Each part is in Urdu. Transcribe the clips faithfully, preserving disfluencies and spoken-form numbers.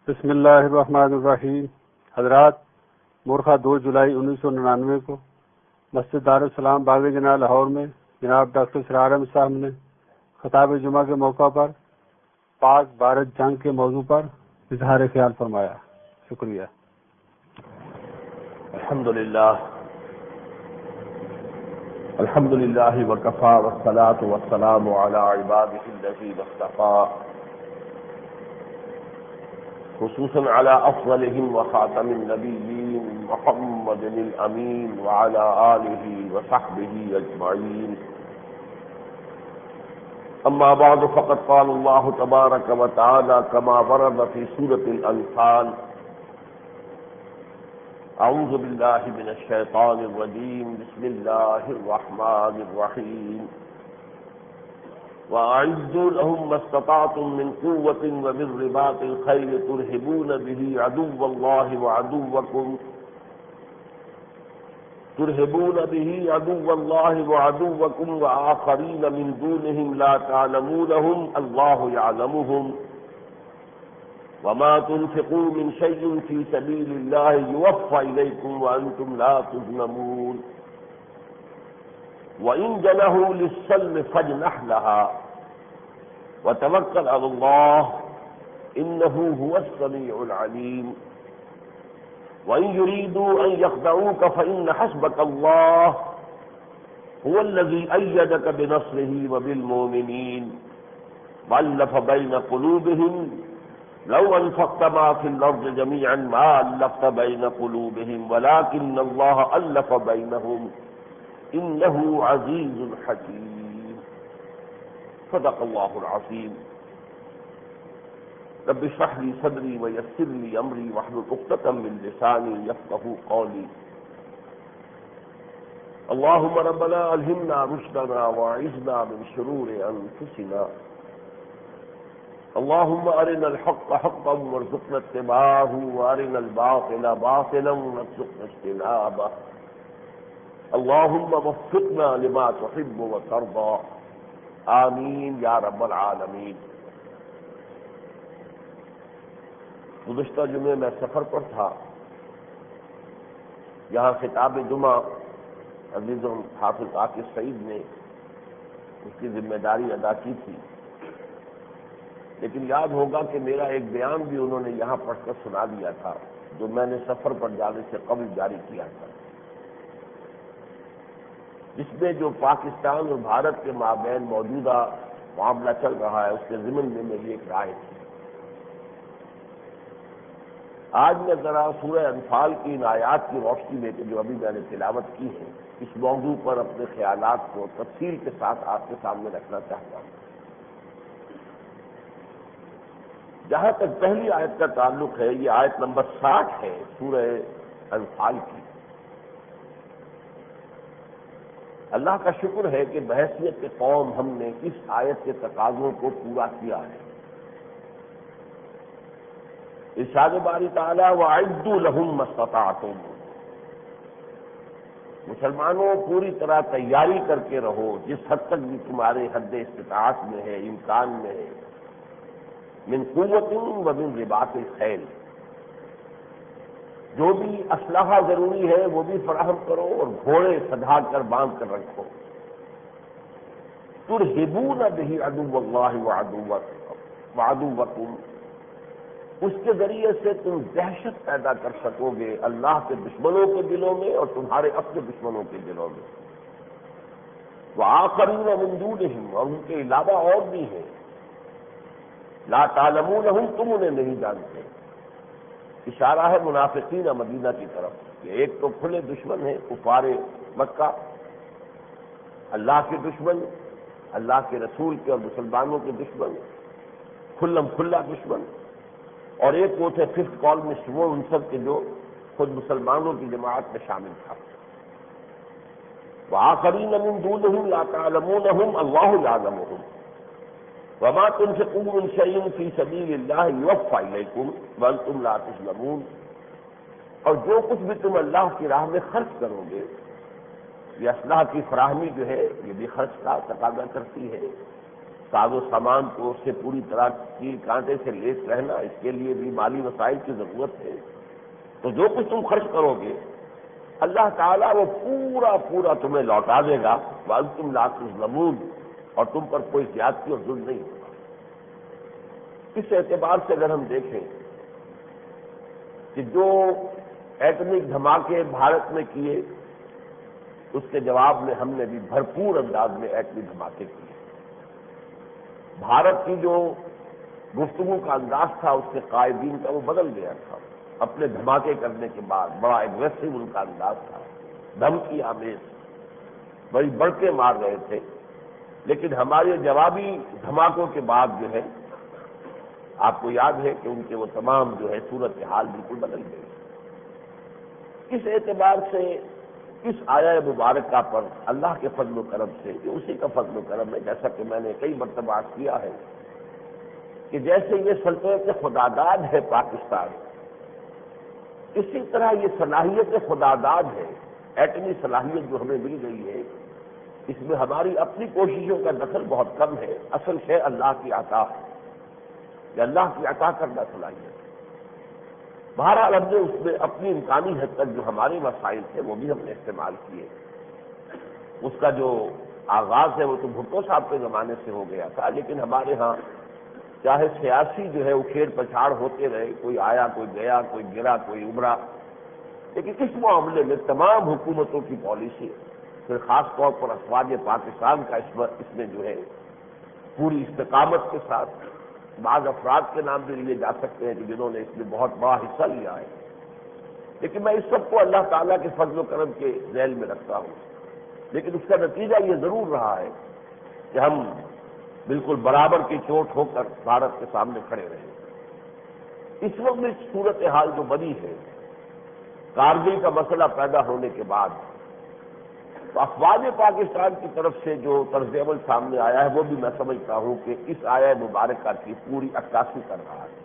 بسم اللہ الرحمن الرحیم۔ حضرات، مورخہ دو جولائی انیس سو ننانوے کو مسجد دارالسلام باغ جناح لاہور میں جناب ڈاکٹر سرار احمد صاحب نے خطاب جمعہ کے موقع پر پاک بھارت جنگ کے موضوع پر اظہار خیال فرمایا۔ شکریہ۔ الحمدللہ الحمدللہ وکفی والصلاة والسلام علی عبادہ الذین اصطفی، خصوصا على افضلهم وخاتم النبیین محمد الامین وعلى آلہ وصحبہ اجمعین۔ اما بعد فقد قال اللہ تبارک وتعالی كما ورد في سورة الانفال: اعوذ باللہ من الشیطان الرجیم، بسم اللہ الرحمن الرحیم۔ وَأَعِدُّوا لَهُم مَّا اسْتَطَعْتُم مِّن قُوَّةٍ وَمِن رِّبَاطِ الْخَيْلِ تُرْهِبُونَ بِهِ عَدُوَّ اللَّهِ وَعَدُوَّكُمْ تُرْهِبُونَ بِهِ عَدُوَّ اللَّهِ وَعَدُوَّكُمْ وَآخَرِينَ مِن دُونِهِمْ لَا تَعْلَمُونَهُمْ اللَّهُ يَعْلَمُهُمْ وَمَا تُنفِقُوا مِن شَيْءٍ فِي سَبِيلِ اللَّهِ يُوَفَّ إِلَيْكُمْ وَأَنتُمْ لَا تُظْلَمُونَ وَإِن جَنَحُوا لِلسَّلْمِ فَاجْنَحْ لَهَا وَتَوَكَّلْ عَلَى اللَّهِ إِنَّهُ هُوَ السَّمِيعُ الْعَلِيمُ وَإِن يُرِيدُوا أَن يَخْدَعُوكَ فَإِنَّ حَسْبَكَ اللَّهُ هُوَ الَّذِي أَيَّدَكَ بِنَصْرِهِ وَبِالْمُؤْمِنِينَ وَأَلَّفَ بَيْنَ قُلُوبِهِمْ لَوْ أَنفَقْتَ مَا فِي الْأَرْضِ جَمِيعًا مَا أَلَّفْتَ بَيْنَ قُلُوبِهِمْ وَلَكِنَّ اللَّهَ أَلَّفَ بَيْنَهُمْ إِنَّهُ عَزِيزٌ حَكِيمٌ۔ صدق اللہ العظیم۔ رب اشرح لي صدری ويسر لي أمری واحلل عقدۃ من لسانی يفقهوا قولی۔ اللهم ربنا ألهمنا رشدنا وأعذنا من شرور أنفسنا، اللهم أرنا الحق حقا وارزقنا اتباعه وأرنا الباطل باطلا وارزقنا اجتنابه، اللهم وفقنا لما تحب وترضى، آمین یا رب العالمین۔ گزشتہ جمعے میں سفر پر تھا، یہاں خطاب جمعہ عزیزم حافظ عاقب سعید نے اس کی ذمہ داری ادا کی تھی، لیکن یاد ہوگا کہ میرا ایک بیان بھی انہوں نے یہاں پڑھ کر سنا دیا تھا جو میں نے سفر پر جانے سے قبل جاری کیا تھا، جس میں جو پاکستان اور بھارت کے مابین موجودہ معاملہ چل رہا ہے اس کے ضمن میں میری ایک رائے تھی۔ آج میں ذرا سورہ انفال کی ان آیات کی روشنی میں جو ابھی میں نے تلاوت کی ہے، اس موضوع پر اپنے خیالات کو تفصیل کے ساتھ آپ کے سامنے رکھنا چاہتا ہوں۔ جہاں تک پہلی آیت کا تعلق ہے، یہ آیت نمبر ساٹھ ہے سورہ انفال کی۔ اللہ کا شکر ہے کہ بحیثیت کے قوم ہم نے اس آیت کے تقاضوں کو پورا کیا ہے۔ ارشاد باری تعالیٰ وَأَعِدُّوا لَهُم مَّا اسْتَطَعْتُم، مسلمانوں پوری طرح تیاری کر کے رہو جس حد تک بھی تمہارے حد استطاعت میں ہے، امکان میں ہے، من قوت ومن رباط الخیل، جو بھی اسلحہ ضروری ہے وہ بھی فراہم کرو اور گھوڑے سدھا کر باندھ کر رکھو۔ ترہبون بہ عدو اللہ وعدوکم، اس کے ذریعے سے تم دہشت پیدا کر سکو گے اللہ کے دشمنوں کے دلوں میں اور تمہارے اپنے دشمنوں کے دلوں میں۔ وآخرین من دونہم، اور ان کے علاوہ اور بھی ہیں، لا تعلمونہم، تم انہیں نہیں جانتے۔ اشارہ ہے منافقین مدینہ کی طرف کہ ایک تو کھلے دشمن ہیں کفار مکہ، اللہ کے دشمن، اللہ کے رسول کے اور مسلمانوں کے دشمن، کھلم کھلا دشمن، اور ایک وہ تھے ففتھ کالمسٹ، وہ ان سب کے جو خود مسلمانوں کی جماعت میں شامل تھا۔ وآخرین من دونہم لا تعلمونہم اللہ یعلمہم وما تنفقوا من شیء فی سبیل اللہ یوفی الیکم وانتم لا تظلمون، اور جو کچھ بھی تم اللہ کی راہ میں خرچ کرو گے، یہ اسلحہ کی فراہمی جو ہے یہ بھی خرچ کا تقاضا کرتی ہے، ساز و سامان کو اس سے پوری طرح کیل کانٹے سے لیس رہنا، اس کے لیے بھی مالی وسائل کی ضرورت ہے. تو جو کچھ تم خرچ کرو گے اللہ تعالیٰ وہ پورا پورا تمہیں لوٹا دے گا. وَأَنْتُمْ لَا تُظْلَمُونَ، اور تم پر کوئی زیادتی اور ظلم نہیں ہوگا. اس اعتبار سے اگر ہم دیکھیں کہ جو ایٹمک دھماکے بھارت میں کیے اس کے جواب میں ہم نے بھی بھرپور انداز میں ایٹمی دھماکے کیے. بھارت کی جو گفتگو کا انداز تھا اس کے قائدین کا وہ بدل گیا تھا. اپنے دھماکے کرنے کے بعد بڑا ایگریسو ان کا انداز تھا، دھمکی آمیز، بڑی بڑکے مار رہے تھے. لیکن ہمارے جوابی دھماکوں کے بعد جو ہے آپ کو یاد ہے کہ ان کے وہ تمام جو ہے صورتحال بالکل بدل گئی. اس اعتبار سے اس آیہ مبارکہ پر اللہ کے فضل و کرم سے، کہ اسی کا فضل و کرم ہے، جیسا کہ میں نے کئی مرتبہ عرض کیا ہے کہ جیسے یہ سلطنت خداداد ہے پاکستان، اسی طرح یہ صلاحیت خداداد ہے. ایٹمی صلاحیت جو ہمیں مل گئی ہے اس میں ہماری اپنی کوششوں کا دخل بہت کم ہے. اصل شے اللہ کی عطا ہے، کہ اللہ کی عطا کردہ صلاحیت. بہرحال ہم نے اس میں اپنی امکانی حد تک جو ہمارے وسائل تھے وہ بھی ہم نے استعمال کیے. اس کا جو آغاز ہے وہ تو بھٹو صاحب کے زمانے سے ہو گیا تھا، لیکن ہمارے ہاں چاہے سیاسی جو ہے اکھیڑ پچھاڑ ہوتے رہے، کوئی آیا کوئی گیا، کوئی گرا کوئی ابھرا، لیکن اس معاملے میں تمام حکومتوں کی پالیسی، پھر خاص طور پر افواج پاکستان کا اس میں جو ہے پوری استقامت کے ساتھ، بعض افراد کے نام بھی لیے جا سکتے ہیں کہ جنہوں نے اس میں بہت بڑا حصہ لیا ہے، لیکن میں اس سب کو اللہ تعالیٰ کے فضل و کرم کے ذیل میں رکھتا ہوں. لیکن اس کا نتیجہ یہ ضرور رہا ہے کہ ہم بالکل برابر کی چوٹ ہو کر بھارت کے سامنے کھڑے رہے. اس وقت میں صورتحال جو بنی ہے، کارگل کا مسئلہ پیدا ہونے کے بعد تو افواج پاکستان کی طرف سے جو طرز عمل سامنے آیا ہے وہ بھی میں سمجھتا ہوں کہ اس آیہ مبارکہ کی پوری عکاسی کر رہا ہے.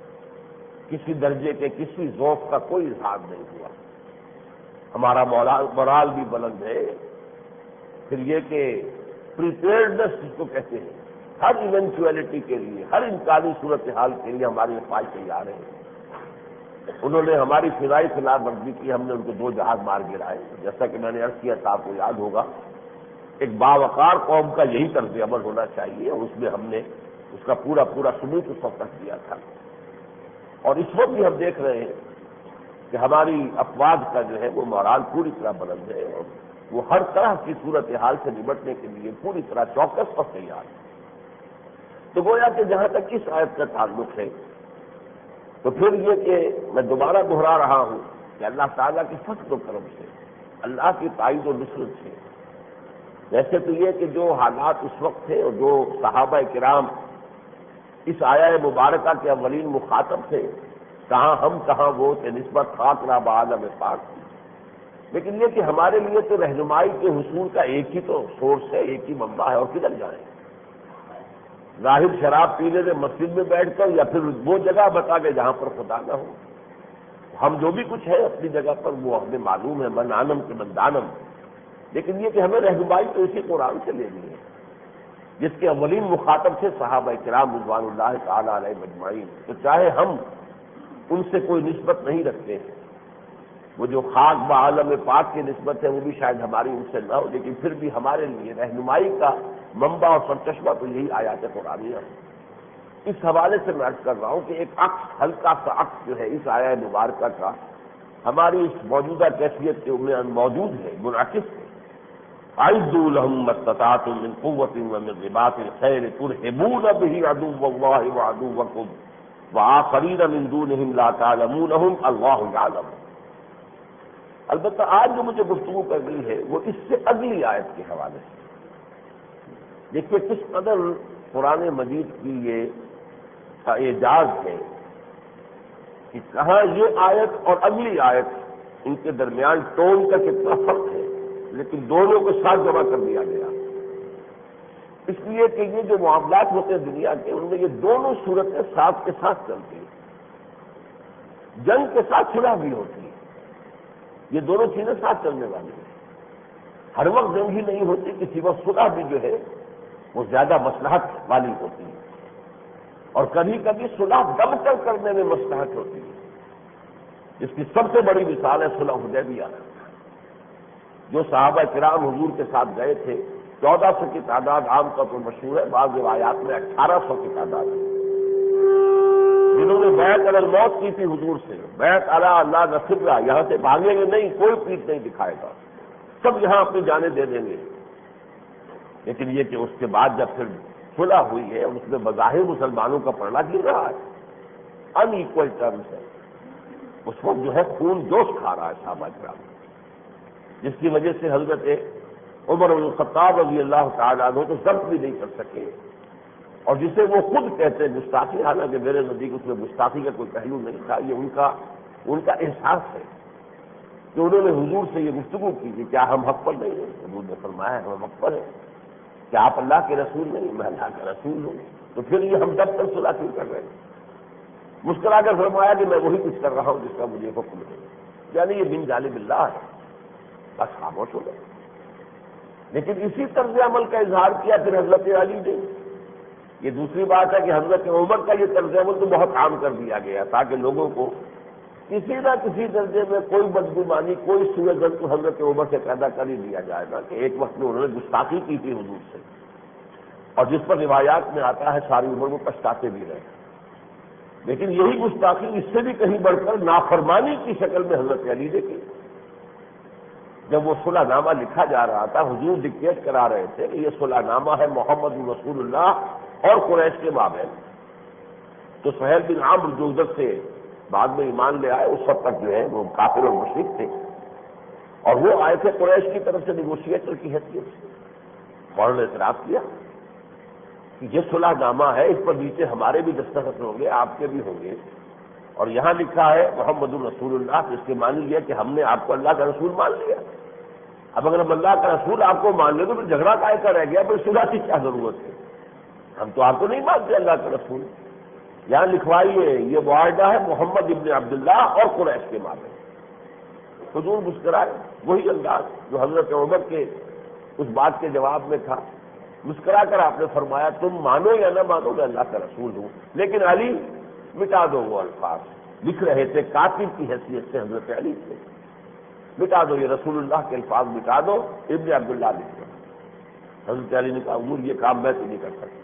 کسی درجے کے کسی ذوق کا کوئی اظہار نہیں ہوا. ہمارا مورال بھی بلند ہے. پھر یہ کہ پریپیئرڈنس جس کو کہتے ہیں، ہر ایونچوئلٹی کے لیے، ہر امکانی صورتحال کے لیے ہمارے افواج تیار ہیں. انہوں نے ہماری فضائی خلاف ورزی کی، ہم نے ان کو دو جہاز مار گرائے. جیسا کہ میں نے عرض کیا تھا، آپ کو یاد ہوگا، ایک باوقار قوم کا یہی طرز عمل ہونا چاہیے، اور اس میں ہم نے اس کا پورا پورا ثبوت اس وقت رکھ دیا تھا. اور اس وقت بھی ہم دیکھ رہے ہیں کہ ہماری افواج کا جو ہے وہ مورال پوری طرح بلند ہے، اور وہ ہر طرح کی صورتحال سے نمٹنے کے لیے پوری طرح چوکس پر تیار ہے. تو گویا کہ جہاں تک اس آیت کا تعلق ہے تو پھر یہ کہ میں دوبارہ دہرا رہا ہوں کہ اللہ تعالیٰ کے فضل و کرم سے، اللہ کی تائید و نصرت سے، ویسے تو یہ کہ جو حالات اس وقت تھے اور جو صحابہ کرام اس آیہ مبارکہ کے اولین مخاطب تھے، کہاں ہم کہاں وہ تھے، نسبت خاک را بعالم پاک. لیکن یہ کہ ہمارے لیے تو رہنمائی کے حصول کا ایک ہی تو سورس ہے، ایک ہی منبع ہے، اور کدھر جائیں؟ ظاہر شراب پینے میں مسجد میں بیٹھ کر، یا پھر وہ جگہ بتا کے جہاں پر خدا نہ ہو. ہم جو بھی کچھ ہے اپنی جگہ پر وہ ہمیں معلوم ہے، من عالم کے من دانم. لیکن یہ کہ ہمیں رہنمائی تو اسی قرآن سے لینی ہے جس کے اولین مخاطب سے صحابہ کرام رضوان اللہ تعالی علیہ مجمعین. تو چاہے ہم ان سے کوئی نسبت نہیں رکھتے ہیں، وہ جو خاک بعالم پاک کی نسبت ہے وہ بھی شاید ہماری ان سے نہ ہو، لیکن پھر بھی ہمارے لیے رہنمائی کا منبع اور سرچشمہ تو یہی آیات قرآنیہ ہے. اس حوالے سے میں عرض کر رہا ہوں کہ ایک عکس، ہلکا سا عکس جو ہے اس آیہ مبارکہ کا ہماری اس موجودہ کیفیت کے میں موجود ہے، منعکس ہے. اعدوا لهم ما استطعتم من قوة ومن رباط الخيل ترهبون به عدو الله وعدوكم وآخرين من دونهم لا تعلمونهم الله يعلم. البتہ آج جو مجھے گفتگو کرنی ہے وہ اس سے اگلی آیت کے حوالے سے. دیکھیے کس قدر قرآن مجید کی یہ اعجاز ہے کہ کہاں یہ آیت اور اگلی آیت ان کے درمیان ٹون کا کتنا فرق ہے، لیکن دونوں کو ساتھ جمع کر دیا گیا. اس لیے کہ یہ جو معاملات ہوتے ہیں دنیا کے، ان میں یہ دونوں صورتیں ساتھ کے ساتھ چلتی ہیں. جنگ کے ساتھ صلح بھی ہوتی ہے، یہ دونوں چیزیں ساتھ چلنے والی ہیں. ہر وقت جنگ ہی نہیں ہوتی، کسی وقت صلح بھی جو ہے وہ زیادہ مصلحت والی ہوتی ہے، اور کبھی کبھی صلح دب کر کرنے میں مصلحت ہوتی ہے، جس کی سب سے بڑی مثال ہے صلح حدیبیہ۔ جو صحابہ کرام حضور کے ساتھ گئے تھے، چودہ سو کی تعداد عام طور پر مشہور ہے، بعض روایات میں اٹھارہ سو کی تعداد ہے، جنہوں نے بیعت علی الموت کی تھی حضور سے، بیعت علی اللہ نصرہ، یہاں سے بھاگیں گے نہیں، کوئی پیٹ نہیں دکھائے گا، سب یہاں اپنی جانیں دے دیں گے۔ لیکن یہ کہ اس کے بعد جب پھر صلح ہوئی ہے، اس میں بظاہر مسلمانوں کا پلڑا گر رہا ہے، ان ایکول ٹرمز ہے، اس وقت جو ہے خون جوش کھا رہا ہے صحابہ کرام، جس کی وجہ سے حضرت عمر بن الخطاب رضی اللہ تعالیٰ عنہ تو ضبط بھی نہیں کر سکے، اور جسے وہ خود کہتے ہیں گستاخی، حالانکہ میرے نزدیک اس میں گستاخی کا کوئی پہلو نہیں تھا، یہ ان کا ان کا احساس ہے کہ انہوں نے حضور سے یہ گفتگو کی کہ کیا ہم حق پر نہیں ہیں؟ حضور نے فرمایا ہم حق پر ہیں، کہ آپ اللہ کے رسول نہیں، میں اللہ کا رسول ہوں، تو پھر یہ ہم جب تک صلح کیوں کر رہے ہیں؟ مسکرا کر فرمایا کہ میں وہی کچھ کر رہا ہوں جس کا مجھے حکم ہے، یعنی یہ من جانب اللہ ہے، بس خاموش ہو گئے۔ لیکن اسی طرز عمل کا اظہار کیا پھر حضرت علی نے۔ یہ دوسری بات ہے کہ حضرت عمر کا یہ طرز عمل تو بہت عام کر دیا گیا تاکہ لوگوں کو کسی نہ کسی درجے میں کوئی بدگمانی، کوئی سوء ظن تو حضرت عمر سے پیدا کر ہی دیا جائے گا کہ ایک وقت میں انہوں نے گستاخی کی تھی حضور سے، اور جس پر روایات میں آتا ہے ساری عمر وہ پچھتاتے بھی رہے، لیکن یہی گستاخی اس سے بھی کہیں بڑھ کر نافرمانی کی شکل میں حضرت علی نے کی۔ جب وہ صلح نامہ لکھا جا رہا تھا، حضور ڈکٹیٹ کرا رہے تھے کہ یہ صلح نامہ ہے محمد رسول اللہ اور قریش کے مابین، تو سہیل بن عمرو جو ادھر سے بعد میں ایمان لے آئے، اس وقت تک جو ہے وہ کافر اور مشرک تھے، اور وہ آئے تھے قریش کی طرف سے نیگوشیٹر کی حیثیت سے، فوراً اعتراف کیا کہ یہ صلح نامہ ہے، اس پر نیچے ہمارے بھی دستخط ہوں گے، آپ کے بھی ہوں گے، اور یہاں لکھا ہے محمد الرسول اللہ، اس کے معنی یہ کہ ہم نے آپ کو اللہ کا رسول مان لیا۔ اب اگر ہم اللہ کا رسول آپ کو مان لیں تو پھر جھگڑا کائے کا رہ گیا، پھر صلح کی کیا ضرورت ہے؟ ہم تو آپ کو نہیں مانتے اللہ کا رسول۔ یہاں لکھوائیے یہ معاہدہ ہے محمد ابن عبداللہ اور قریش کے مابین۔ حضور مسکرائے، وہی انداز جو حضرت عمر کے اس بات کے جواب میں تھا، مسکرا کر آپ نے فرمایا تم مانو یا نہ مانو میں اللہ کا رسول ہوں، لیکن علی مٹا دو وہ الفاظ، لکھ رہے تھے کاتب کی حیثیت سے حضرت علی سے، مٹا دو یہ رسول اللہ کے الفاظ مٹا دو، ابن عبداللہ لکھ دو۔ حضرت علی نے کہا حضور یہ کام میں تو نہیں کر سکتا،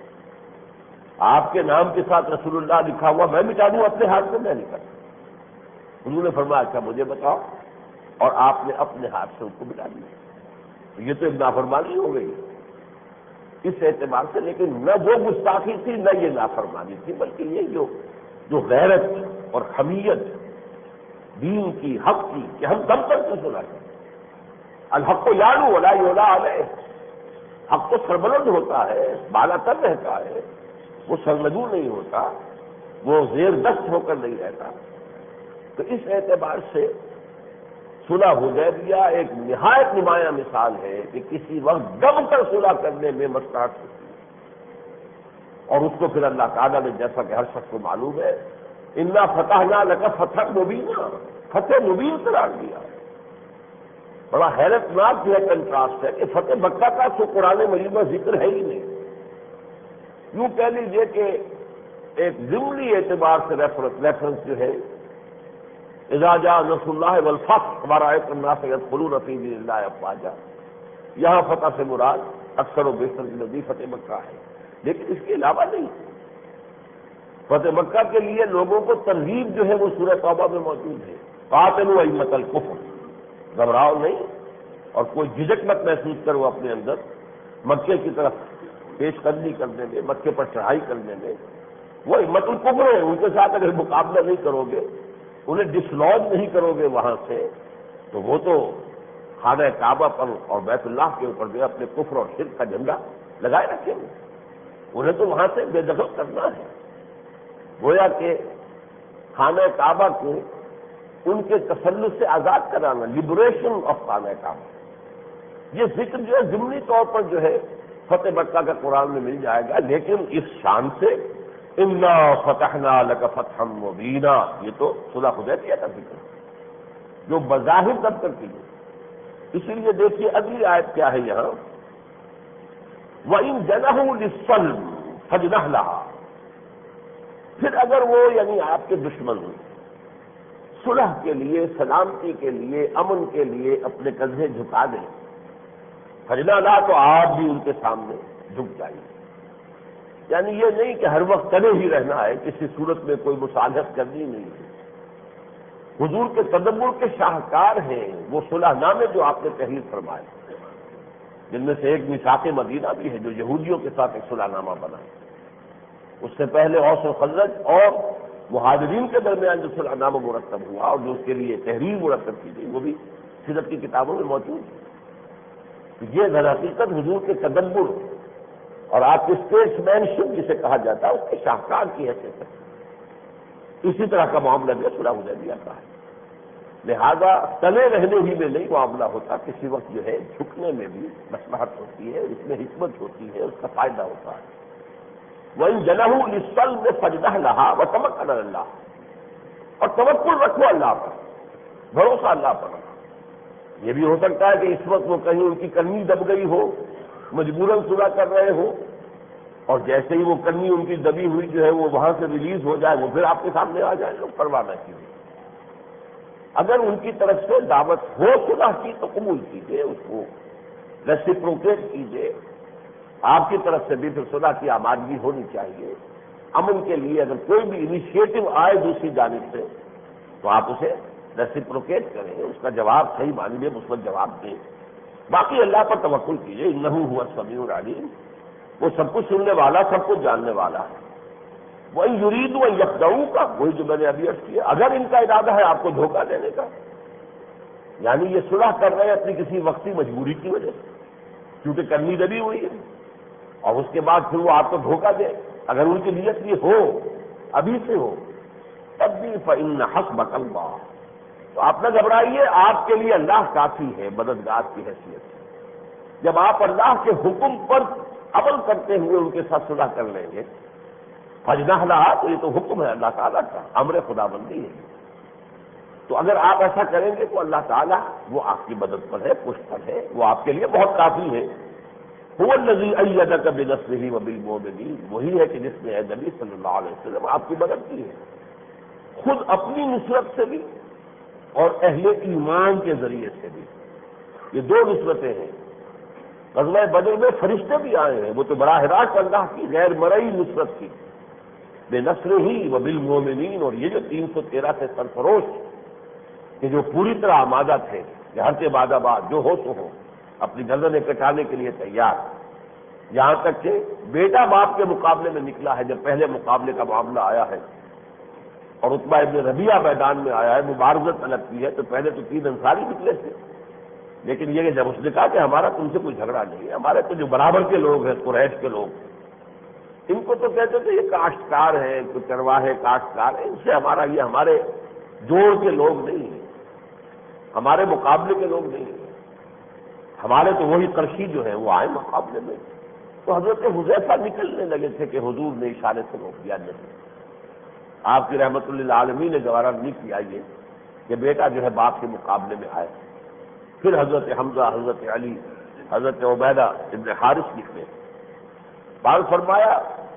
آپ کے نام کے ساتھ رسول اللہ لکھا ہوا میں مٹا دوں اپنے ہاتھ سے؟ میں نہیں کر سکتا۔ حضور نے فرمایا اچھا مجھے بتاؤ، اور آپ نے اپنے ہاتھ سے ان کو مٹا دیا۔ یہ تو ایک نافرمانی ہو گئی اس اعتبار سے، لیکن نہ وہ گستاخی تھی نہ یہ نافرمانی تھی، بلکہ یہ جو جو غیرت اور حمیت دین کی، حق کی، کہ ہم دم تک سے سنا کریں۔ الحق کو یعلو ولا یعلی علیہ، حق تو سربلند ہوتا ہے، بالا تر رہتا ہے، وہ سرنگو نہیں ہوتا، وہ زیر دست ہو کر نہیں رہتا۔ تو اس اعتبار سے صلح حدیبیہ ایک نہایت نمایاں مثال ہے کہ کسی وقت دم کر صلح کرنے میں مصلحت ہوتی ہے، اور اس کو پھر اللہ تعالیٰ نے جیسا کہ ہر شخص کو معلوم ہے انا فتحنا لک فتحا مبینا، فتح مبین قرار دیا۔ بڑا حیرت ناک جو ہے کنٹراسٹ ہے کہ فتح مکہ کا تو قرآن مجید میں ذکر ہے ہی نہیں، یوں کہہ لیجیے کہ ایک ضمنی اعتبار سے ریفرنس جو ہے اذا جاء نصر اللہ والفتح ورأیت الناس يدخلون فی دین اللہ افواجا، یہاں فتح سے مراد اکثر و بیشتر نزدیک فتح مکہ ہے، لیکن اس کے علاوہ نہیں۔ فتح مکہ کے لیے لوگوں کو ترغیب جو ہے وہ سورہ توبہ میں موجود ہے، قاتلوا ائمۃ الکفر، گھبراؤ نہیں اور کوئی جھجک مت محسوس کرو اپنے اندر، مکے کی طرف پیش قدمی کرنے میں، مکے پر چڑھائی کرنے میں۔ وہ ائمۃ الکفر ہے، ان کے ساتھ اگر مقابلہ نہیں کرو گے، انہیں ڈسلوج نہیں کرو گے وہاں سے، تو وہ تو خانہ کعبہ پر اور بیت اللہ کے اوپر جو اپنے کفر اور شرک کا جھنڈا لگائے رکھیں گے، انہیں تو وہاں سے بے دخل کرنا ہے۔ گویا کہ خانہ کعبہ کو ان کے تسلط سے آزاد کرانا، لبریشن آف خانہ کعبہ، یہ ذکر جو ہے ضمنی طور پر جو ہے فتح مکہ کا قرآن میں مل جائے گا، لیکن اس شان سے انا فتحنا لک فتحا مبینا، یہ تو صلح حدیبیہ کا ذکر جو بظاہر دب کر کی ہے۔ اسی لیے دیکھیے اگلی آیت کیا ہے یہاں، وَإِن جَنَحُوا لِلسَّلْمِ فَاجْنَحْ لَهَا، پھر اگر وہ یعنی آپ کے دشمن صلح کے لیے، سلامتی کے لیے، امن کے لیے اپنے کندھے جھکا دیں، فجنا لا، تو آپ بھی ان کے سامنے جھک جائیے۔ یعنی یہ نہیں کہ ہر وقت تنے ہی رہنا ہے، کسی صورت میں کوئی مصالحت کرنی نہیں ہے۔ حضور کے تدبر کے شاہکار ہیں وہ صلح نامے جو آپ نے تحریر فرمائے، جن میں سے ایک میثاق مدینہ بھی ہے جو یہودیوں کے ساتھ ایک صلح نامہ بنا۔ اس سے پہلے اوس و خزرج اور مہاجرین کے درمیان جو صلح نامہ مرتب ہوا اور جو اس کے لیے تحریر مرتب کی گئی، وہ بھی سیرت کی کتابوں میں موجود ہے۔ یہ در حقیقت حضور کے تدبر اور آپ کے اسٹیٹس مین شپ جسے کہا جاتا ہے اس کے شاہکار کی حیثیت ہے۔ اسی طرح کا معاملہ جو صلح حدیبیہ کا ہے، لہذا تلے رہنے ہی میں نہیں معاملہ ہوتا، کسی وقت جو ہے جھکنے میں بھی مصلحت ہوتی ہے، اس میں حکمت ہوتی ہے، اس کا فائدہ ہوتا ہے۔ وَإِن جَنَحُوا لِلسَّلْمِ فَاجْنَحْ لَهَا وَتَوَکَّلْ عَلَى اللَّهِ، اور توکل رکھو اللہ پر، بھروسہ اللہ پر رکھو۔ یہ بھی ہو سکتا ہے کہ اس وقت وہ کہیں ان کی کنی دب گئی ہو، مجبوراً صلح کر رہے ہو، اور جیسے ہی وہ کنی ان کی دبی ہوئی جو ہے وہ وہاں سے ریلیز ہو جائے، وہ پھر آپ کے سامنے آ جائیں، لوگ پرواہ نہ کیجیے۔ اگر ان کی طرف سے دعوت ہو صلح کی تو قبول کیجیے، اس کو ریسیپروکیٹ کیجیے۔ آپ کی طرف سے بھی پھر صلح کی آمادگی ہونی چاہیے۔ امن کے لیے اگر کوئی بھی انیشیٹو آئے دوسری جانب سے تو آپ اسے ریسیپروکیٹ کریں، اس کا جواب صحیح معنی میں مثبت جواب دیں۔ باقی اللہ پر توکل کیجیے، انہ هو السمیع العلیم، وہ سب کچھ سننے والا، سب کچھ جاننے والا ہے۔ وَإِن يُرِيدُوا أَن يَخْدَعُوكَ، وہی جو میں نے ابھی عرض کیا، اگر ان کا ارادہ ہے آپ کو دھوکہ دینے کا، یعنی یہ صلح کر رہے ہیں اپنی کسی وقتی مجبوری کی وجہ سے، کیونکہ کرنی دبی ہوئی ہے، اور اس کے بعد پھر وہ آپ کو دھوکہ دے، اگر ان کی نیت بھی ہو، ابھی سے ہو، تب بھی فَإِنَّ حَسْبَكَ اللَّهُ، تو آپ نہ گھبرائیے، آپ کے لیے اللہ کافی ہے مددگار کی حیثیت سے۔ جب آپ اللہ کے حکم پر عمل کرتے ہوئے ان کے ساتھ صلح کر لیں گے، فَاجْنَحْ لَهَا، تو یہ تو حکم ہے اللہ تعالیٰ کا، امر خدا بندی ہے۔ تو اگر آپ ایسا کریں گے تو اللہ تعالیٰ وہ آپ کی مدد پر ہے، پشت پر ہے، وہ آپ کے لیے بہت کافی ہے۔ هو الذی ایدک بنصرہ وبالمؤمنین، وہی ہے کہ جس نے اے نبی صلی اللہ علیہ وسلم آپ کی مدد کی ہے، خود اپنی نصرت سے بھی اور اہل ایمان کے ذریعے سے بھی۔ یہ دو نصرتیں ہیں۔ غزوہ بدر میں فرشتے بھی آئے ہیں، وہ تو براہ راست اللہ کی غیر مرئی نصرت کی، بنصرہ وبالمؤمنین، اور یہ جو تین سو تیرہ سے سرفروش کہ جو پوری طرح آمادہ تھے کہ ہر سے بعد بعد جو ہو سو ہو، اپنی گردنیں کٹانے کے لیے تیار، یہاں تک کہ بیٹا باپ کے مقابلے میں نکلا ہے جب پہلے مقابلے کا معاملہ آیا ہے، اور عتبہ ابن ربیعہ میدان میں آیا ہے، مبارزت طلب کی ہے، تو پہلے تو تین انصاری نکلے تھے، لیکن یہ کہ جب اس نے کہا کہ ہمارا تم سے کوئی جھگڑا نہیں ہے، ہمارے تو جو برابر کے لوگ ہیں قریش کے لوگ، ان کو تو کہتے تھے یہ کاشتکار ہیں، کوئی چرواہے کاشتکار ہیں، ان سے ہمارا، یہ ہمارے جوڑ کے لوگ نہیں ہیں، ہمارے مقابلے کے لوگ نہیں ہیں، ہمارے تو وہی قرشی جو ہیں وہ آئے مقابلے میں۔ تو حضرت حذیفہ نکلنے لگے تھے کہ حضور نے اشارے سے روک دیا نہیں، آپ کی رحمت للعالمین نے گوارا نہیں کیا یہ کہ بیٹا جو ہے باپ کے مقابلے میں آئے۔ پھر حضرت حمزہ، حضرت علی، حضرت عبیدہ ابن حارث نکلے، بعد فرمایا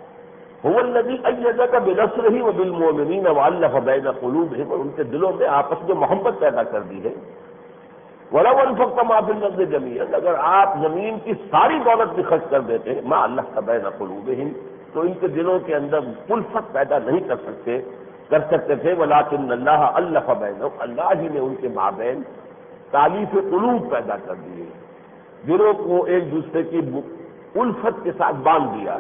هو الذی ایدک بنصرہ وبالمؤمنین والف بین قلوبہم، اور ان کے دلوں میں آپس میں محبت پیدا کر دی ہے۔ وَلَوْ أَنفَقْتَ مَا فِي الْأَرْضِ جَمِيعًا، اگر آپ زمین کی ساری دولت بھی خرچ کر دیتے مَا أَلَّفْتَ بَيْنَ قُلُوبِهِمْ، تو ان کے دلوں کے اندر الفت پیدا نہیں کر سکتے کر سکتے تھے وَلَٰكِنَّ اللَّهَ أَلَّفَ بَيْنَهُمْ، اللہ ہی نے ان کے مابین تالیف قلوب پیدا کر دیے، دلوں کو ایک دوسرے کی الفت کے ساتھ باندھ دیا۔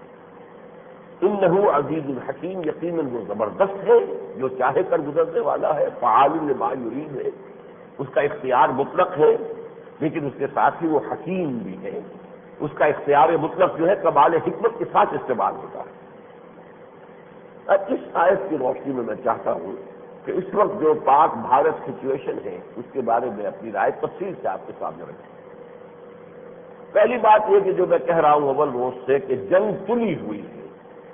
انہ عزیز الحکیم، یقیناً وہ زبردست ہے، جو چاہے کر گزرنے والا ہے، فعال لما یرید ہے، اس کا اختیار مطلق ہے، لیکن اس کے ساتھ ہی وہ حکیم بھی ہے، اس کا اختیار مطلق جو ہے کمال حکمت کے ساتھ استعمال ہوتا ہے۔ اب اس آیت کی روشنی میں میں چاہتا ہوں کہ اس وقت جو پاک بھارت سچویشن ہے اس کے بارے میں اپنی رائے تفصیل سے آپ کے سامنے رکھیں۔ پہلی بات یہ کہ جو میں کہہ رہا ہوں اول روز سے کہ جنگ تلی ہوئی ہے،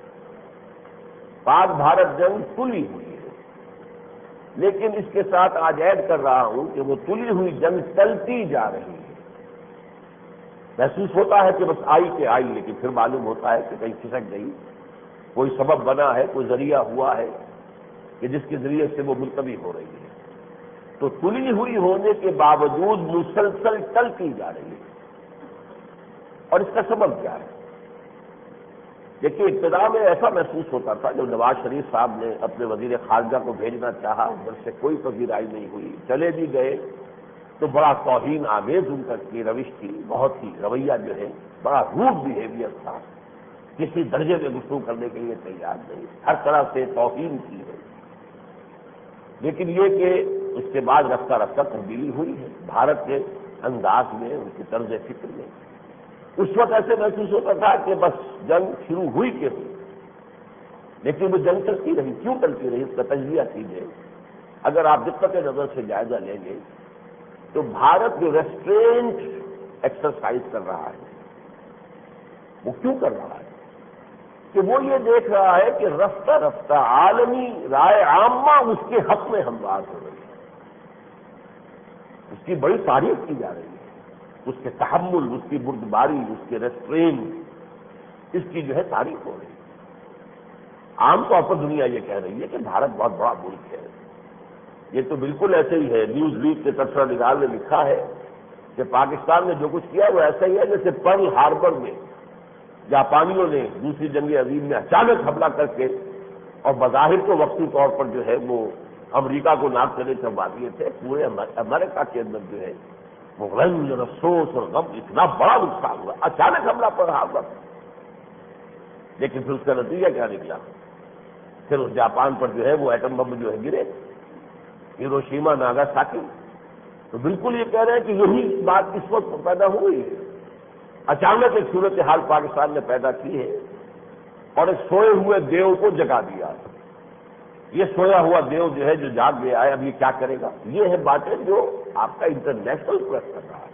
پاک بھارت جنگ تلی ہوئی ہے، لیکن اس کے ساتھ آج ایڈ کر رہا ہوں کہ وہ تلی ہوئی جنگ چلتی جا رہی ہے۔ محسوس ہوتا ہے کہ بس آئی کہ آئی، لیکن پھر معلوم ہوتا ہے کہ کہیں کھسک گئی، کوئی سبب بنا ہے، کوئی ذریعہ ہوا ہے کہ جس کے ذریعے سے وہ ملتوی ہو رہی ہے، تو تلی ہوئی ہونے کے باوجود مسلسل ٹلتی جا رہی ہے۔ اور اس کا سبب کیا ہے؟ دیکھیے، ابتدا میں ایسا محسوس ہوتا تھا، جب نواز شریف صاحب نے اپنے وزیر خارجہ کو بھیجنا چاہا، ادھر سے کوئی پذیرائی نہیں ہوئی، چلے بھی گئے تو بڑا توہین آمیز ان کی روش تھی، بہت ہی رویہ جو ہے بڑا روڈ بیہیویئر تھا، کسی درجے میں گفتگو کرنے کے لیے تیار نہیں، ہر طرح سے توہین کی ہے۔ لیکن یہ کہ اس کے بعد رفتہ رفتہ تبدیلی ہوئی ہے بھارت کے انداز میں، ان کی طرز فکر میں۔ اس وقت ایسے محسوس ہوتا تھا کہ بس جنگ شروع ہوئی کہ ہوئی، لیکن وہ جنگ چلتی رہی، کیوں چلتی رہی اس کا تجزیہ کیجیے۔ اگر آپ دقت نظر سے جائزہ لیں گے تو بھارت جو ریسٹرینٹ ایکسرسائز کر رہا ہے، وہ کیوں کر رہا ہے؟ کہ وہ یہ دیکھ رہا ہے کہ رفتہ رفتہ عالمی رائے عامہ اس کے حق میں ہموار ہو رہی ہے، اس کی بڑی تعریف کی جا رہی ہے، اس کے تحمل، اس کی بردباری، اس کے ریسٹرین، اس کی جو ہے تعریف ہو رہی ہے۔ عام طور پر دنیا یہ کہہ رہی ہے کہ بھارت بہت بڑا ملک ہے۔ یہ تو بالکل ایسے ہی ہے، نیوز ویک کے تبصرہ نگار نے لکھا ہے کہ پاکستان نے جو کچھ کیا وہ ایسا ہی ہے جیسے پرل ہاربر میں جاپانیوں نے دوسری جنگ عظیم میں اچانک حملہ کر کے اور بظاہر تو وقتی طور پر جو ہے وہ امریکہ کو ناک چلے چبا دیے تھے، پورے امریکہ کے اندر جو ہے وہ رنج اور افسوس اور غم، اتنا بڑا نقصان ہوا، اچانک حملہ پر ہاربر۔ لیکن پھر اس کا نتیجہ کیا نکلا؟ پھر اس جاپان پر جو ہے وہ ایٹم بم جو ہے گرے، ہیروشیما ناگاساکی۔ تو بالکل یہ کہہ رہے ہیں کہ یہی بات اس وقت پیدا ہوئی ہے، اچانک ایک صورتحال پاکستان نے پیدا کی ہے اور ایک سوئے ہوئے دیو کو جگا دیا۔ یہ سویا ہوا دیو جو ہے جو جاگ گیا ہے، اب یہ کیا کرے گا؟ یہ ہے باتیں جو آپ کا انٹرنیشنل پریس کر رہا ہے۔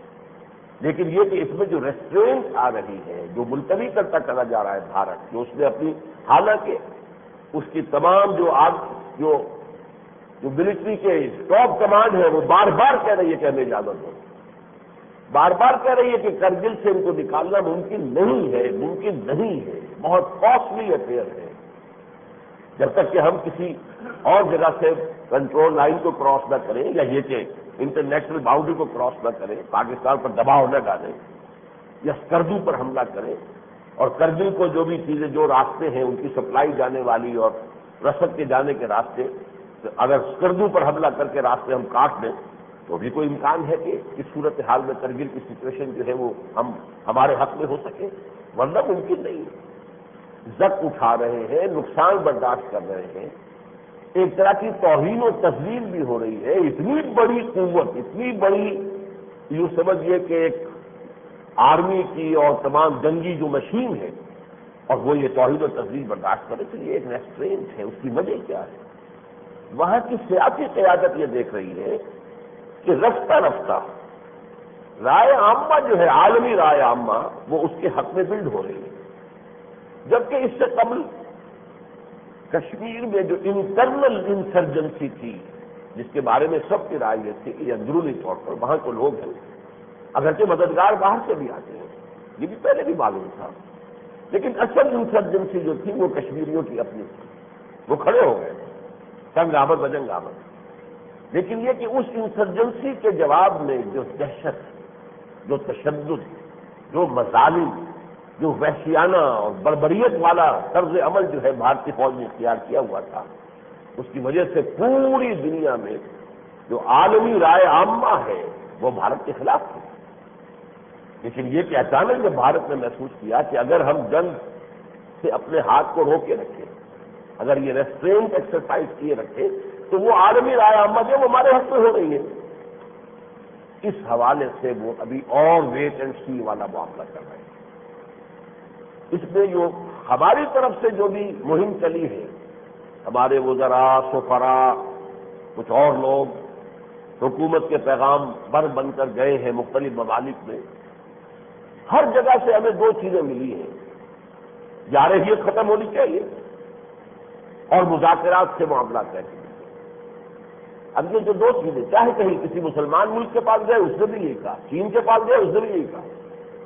لیکن یہ کہ اس میں جو ریسٹرینٹ آ رہی ہے، جو ملتوی کرتا چلا جا رہا ہے بھارت، جو اس نے اپنی، حالانکہ اس کی تمام جو آج جو جو ملٹری کے ٹاپ کمانڈ ہے وہ بار بار کہہ رہی ہے کہ ہمیں اجازت دو، بار بار کہہ رہی ہے کہ کرگل سے ان کو نکالنا ممکن نہیں ہے، ممکن نہیں ہے، بہت کاسٹلی افیئر ہے۔ جب تک کہ ہم کسی اور جگہ سے کنٹرول لائن کو کراس نہ کریں، یا یہ کہ انٹرنیشنل باؤنڈری کو کراس نہ کریں، پاکستان پر دباؤ نہ ڈالیں یا اسکردو پر حملہ کریں، اور کرگل کو جو بھی چیزیں، جو راستے ہیں ان کی سپلائی جانے والی اور رسد کے جانے کے راستے، اگر اسکردو پر حملہ کر کے راستے ہم کاٹ دیں تو بھی کوئی امکان ہے کہ اس صورتحال میں کرگل کی سچویشن جو ہے وہ ہم ہمارے حق میں ہو سکے، ورنہ ممکن نہیں ہے۔ زخم اٹھا رہے ہیں، نقصان برداشت کر رہے ہیں، ایک طرح کی توہین و تذلیل بھی ہو رہی ہے۔ اتنی بڑی قوت، اتنی بڑی، یوں سمجھیے کہ ایک آرمی کی اور تمام جنگی جو مشین ہے، اور وہ یہ توہین و تذلیل برداشت کرے، تو یہ ایک ریسٹرینٹ ہے۔ اس کی وجہ کیا ہے؟ وہاں کی سیاسی قیادت یہ دیکھ رہی ہے کہ رفتہ رفتہ رائے عامہ جو ہے، عالمی رائے عامہ، وہ اس کے حق میں بلڈ ہو رہی ہے، جبکہ اس سے قبل کشمیر میں جو انٹرنل انسرجنسی تھی، جس کے بارے میں سب کی رائے یہ تھی کہ اندرونی طور پر وہاں کو لوگ ہیں، اگرچہ مددگار باہر سے بھی آتے ہیں، یہ بھی پہلے بھی معلوم تھا، لیکن اصل انسرجنسی جو تھی وہ کشمیریوں کی اپنی تھی، وہ کھڑے ہو گئے سنگ آمد بجنگ آمد۔ لیکن یہ کہ اس انسرجنسی کے جواب میں جو دہشت، جو تشدد، جو مظالم، جو وحشیانہ اور بربریت والا طرز عمل جو ہے بھارتی فوج نے اختیار کیا ہوا تھا، اس کی وجہ سے پوری دنیا میں جو عالمی رائے عامہ ہے وہ بھارت کے خلاف تھی۔ لیکن یہ کہ اچانک جب بھارت نے محسوس کیا کہ اگر ہم جنگ سے اپنے ہاتھ کو روکے رکھیں، اگر یہ ریسٹرینٹ ایکسرسائز کیے رکھے، تو وہ عالمی رائے عامہ جو وہ ہمارے حق میں ہو رہی ہے، اس حوالے سے وہ ابھی اور ویٹ اینڈ سی والا معاملہ کر رہے ہیں۔ اس میں جو ہماری طرف سے جو بھی مہم چلی ہے، ہمارے وزراء، سفراء، کچھ اور لوگ حکومت کے پیغام بر بن کر گئے ہیں مختلف ممالک میں، ہر جگہ سے ہمیں دو چیزیں ملی ہیں: جارحیت ختم ہونی چاہیے اور مذاکرات سے معاملہ طے کرنا۔ اب یہ جو دو چیزیں، چاہے کہیں کسی مسلمان ملک کے پاس گئے اس نے بھی یہی کہا، چین کے پاس گئے اس نے بھی یہی کہا،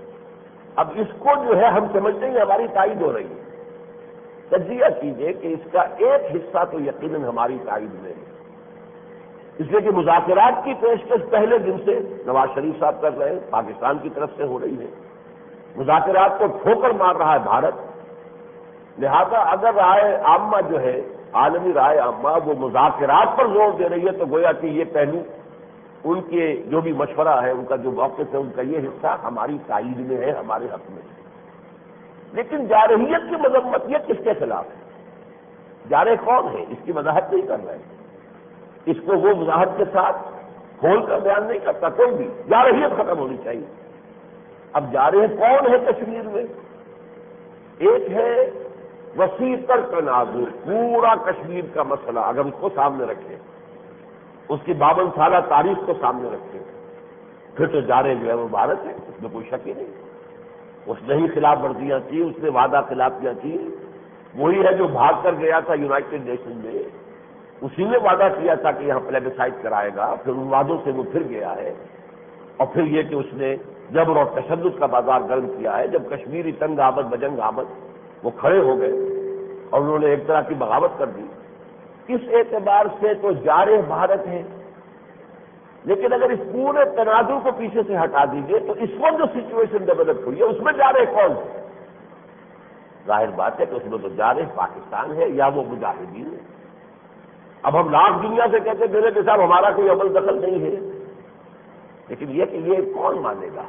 اب اس کو جو ہے ہم سمجھتے ہیں ہماری تائید ہو رہی ہے. تجزیہ کیجئے کہ اس کا ایک حصہ تو یقیناً ہماری تائید میں ہے، اس لیے کہ مذاکرات کی پیشکش پہلے دن سے نواز شریف صاحب کر رہے ہیں، پاکستان کی طرف سے ہو رہی ہے، مذاکرات کو ٹھوکر مار رہا ہے بھارت. لہذا اگر رائے عامہ جو ہے، عالمی رائے عامہ، وہ مذاکرات پر زور دے رہی ہے تو گویا کہ یہ پہلو ان کے جو بھی مشورہ ہے، ان کا جو موقف ہے، ان کا یہ حصہ ہماری تائید میں ہے، ہمارے حق میں ہے. لیکن جارحیت کی مذمت یہ کس کے خلاف ہے؟ جارح کون ہے؟ اس کی وضاحت نہیں کر رہے، اس کو وہ وضاحت کے ساتھ کھول کر بیان نہیں کرتا کوئی بھی. جارحیت ختم ہونی چاہیے. اب جارح کون ہے کشمیر میں؟ ایک ہے وسیع تر تناظر، پورا کشمیر کا مسئلہ اگر اس کو سامنے رکھیں، اس کی باون سالہ تاریخ کو سامنے رکھیں، پھر تو جارح جو ہے وہ بھارت ہے، اس میں کوئی شک ہی نہیں. اس نے ہی خلاف ورزیاں کی، اس نے وعدہ خلافیاں کی، وہی ہے جو بھاگ کر گیا تھا یونائٹڈ نیشن میں، اسی نے وعدہ کیا تھا کہ یہاں پلیبسائٹ کرائے گا، پھر ان وعدوں سے وہ پھر گیا ہے. اور پھر یہ کہ اس نے جبر اور تشدد کا بازار گرم کیا ہے. جب کشمیری تنگ آمد بجنگ آمد وہ کھڑے ہو گئے اور انہوں نے ایک طرح کی بغاوت کر دی. اس اعتبار سے تو جارح بھارت ہے. لیکن اگر اس پورے تناظر کو پیچھے سے ہٹا دیجیے تو اس وقت جو سچویشن ڈیولپ ہوئی ہے اس میں جارح کون ہے؟ ظاہر بات ہے کہ اس میں تو جارح پاکستان ہے یا وہ مجاہدین ہے. اب ہم لاکھ دنیا سے کہتے میرے کے صاحب ہمارا کوئی عمل دخل نہیں ہے، لیکن یہ کہ یہ کون مانے گا؟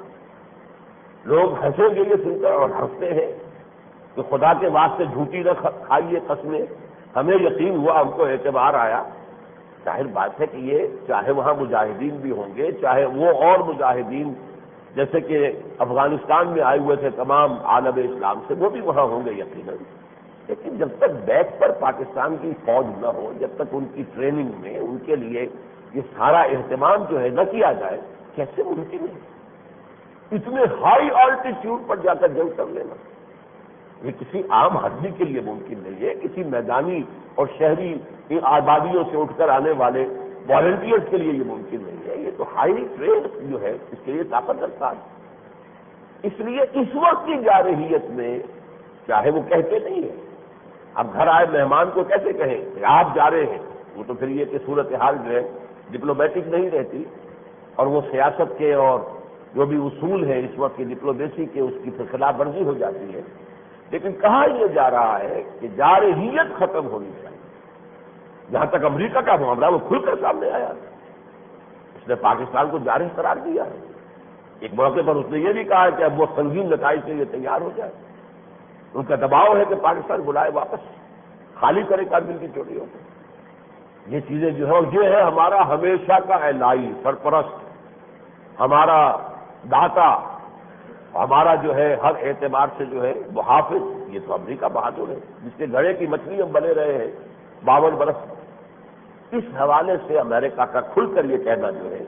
لوگ ہنسیں گے یہ سن کر اور ہنستے ہیں کہ خدا کے واسطے جھوٹی نہ کھائیے قسمیں، ہمیں یقین ہوا، ہم کو اعتبار آیا. ظاہر بات ہے کہ یہ چاہے وہاں مجاہدین بھی ہوں گے، چاہے وہ اور مجاہدین جیسے کہ افغانستان میں آئے ہوئے تھے تمام عالم اسلام سے، وہ بھی وہاں ہوں گے یقیناً. لیکن جب تک بیک پر پاکستان کی فوج نہ ہو، جب تک ان کی ٹریننگ میں ان کے لیے یہ سارا اہتمام جو ہے نہ کیا جائے، کیسے ممکن ہے اتنے ہائی آلٹیٹیوڈ پر جا کر جنگ کر لینا؟ یہ کسی عام آدمی کے لیے ممکن نہیں ہے، کسی میدانی اور شہری آبادیوں سے اٹھ کر آنے والے والنٹیئرز کے لیے یہ ممکن نہیں ہے. یہ تو ہائی ٹرینڈ جو ہے اس کے لیے طاقت رکھتا ہے. اس لیے اس وقت کی جارحیت میں چاہے وہ کہتے نہیں ہیں، اب گھر آئے مہمان کو کیسے کہیں کہ آپ جا رہے ہیں، وہ تو پھر یہ کہ صورتحال جو ہے ڈپلومیٹک نہیں رہتی اور وہ سیاست کے اور جو بھی اصول ہیں اس وقت کی ڈپلومیسی کے اس کی خلاف ورزی ہو جاتی ہے. لیکن کہا یہ جا رہا ہے کہ جارحیت ختم ہونی چاہیے. جہاں تک امریکہ کا معاملہ وہ کھل کر سامنے آیا، اس نے پاکستان کو جارح قرار دیا ہے. ایک موقع پر اس نے یہ بھی کہا ہے کہ اب وہ سنگین نتائج کے لیے تیار ہو جائے. ان کا دباؤ ہے کہ پاکستان بلائے واپس، خالی کرے کارگل کی چوٹیوں کو. یہ چیزیں جو ہے اور یہ ہے ہمارا ہمیشہ کا الہی سرپرست، ہمارا داتا، ہمارا جو ہے ہر اعتبار سے جو ہے محافظ. یہ تو امریکہ بہادر ہے جس کے گھڑے کی مچھلی ہم بنے رہے ہیں باون برس. اس حوالے سے امریکہ کا کھل کر یہ کہنا جو ہے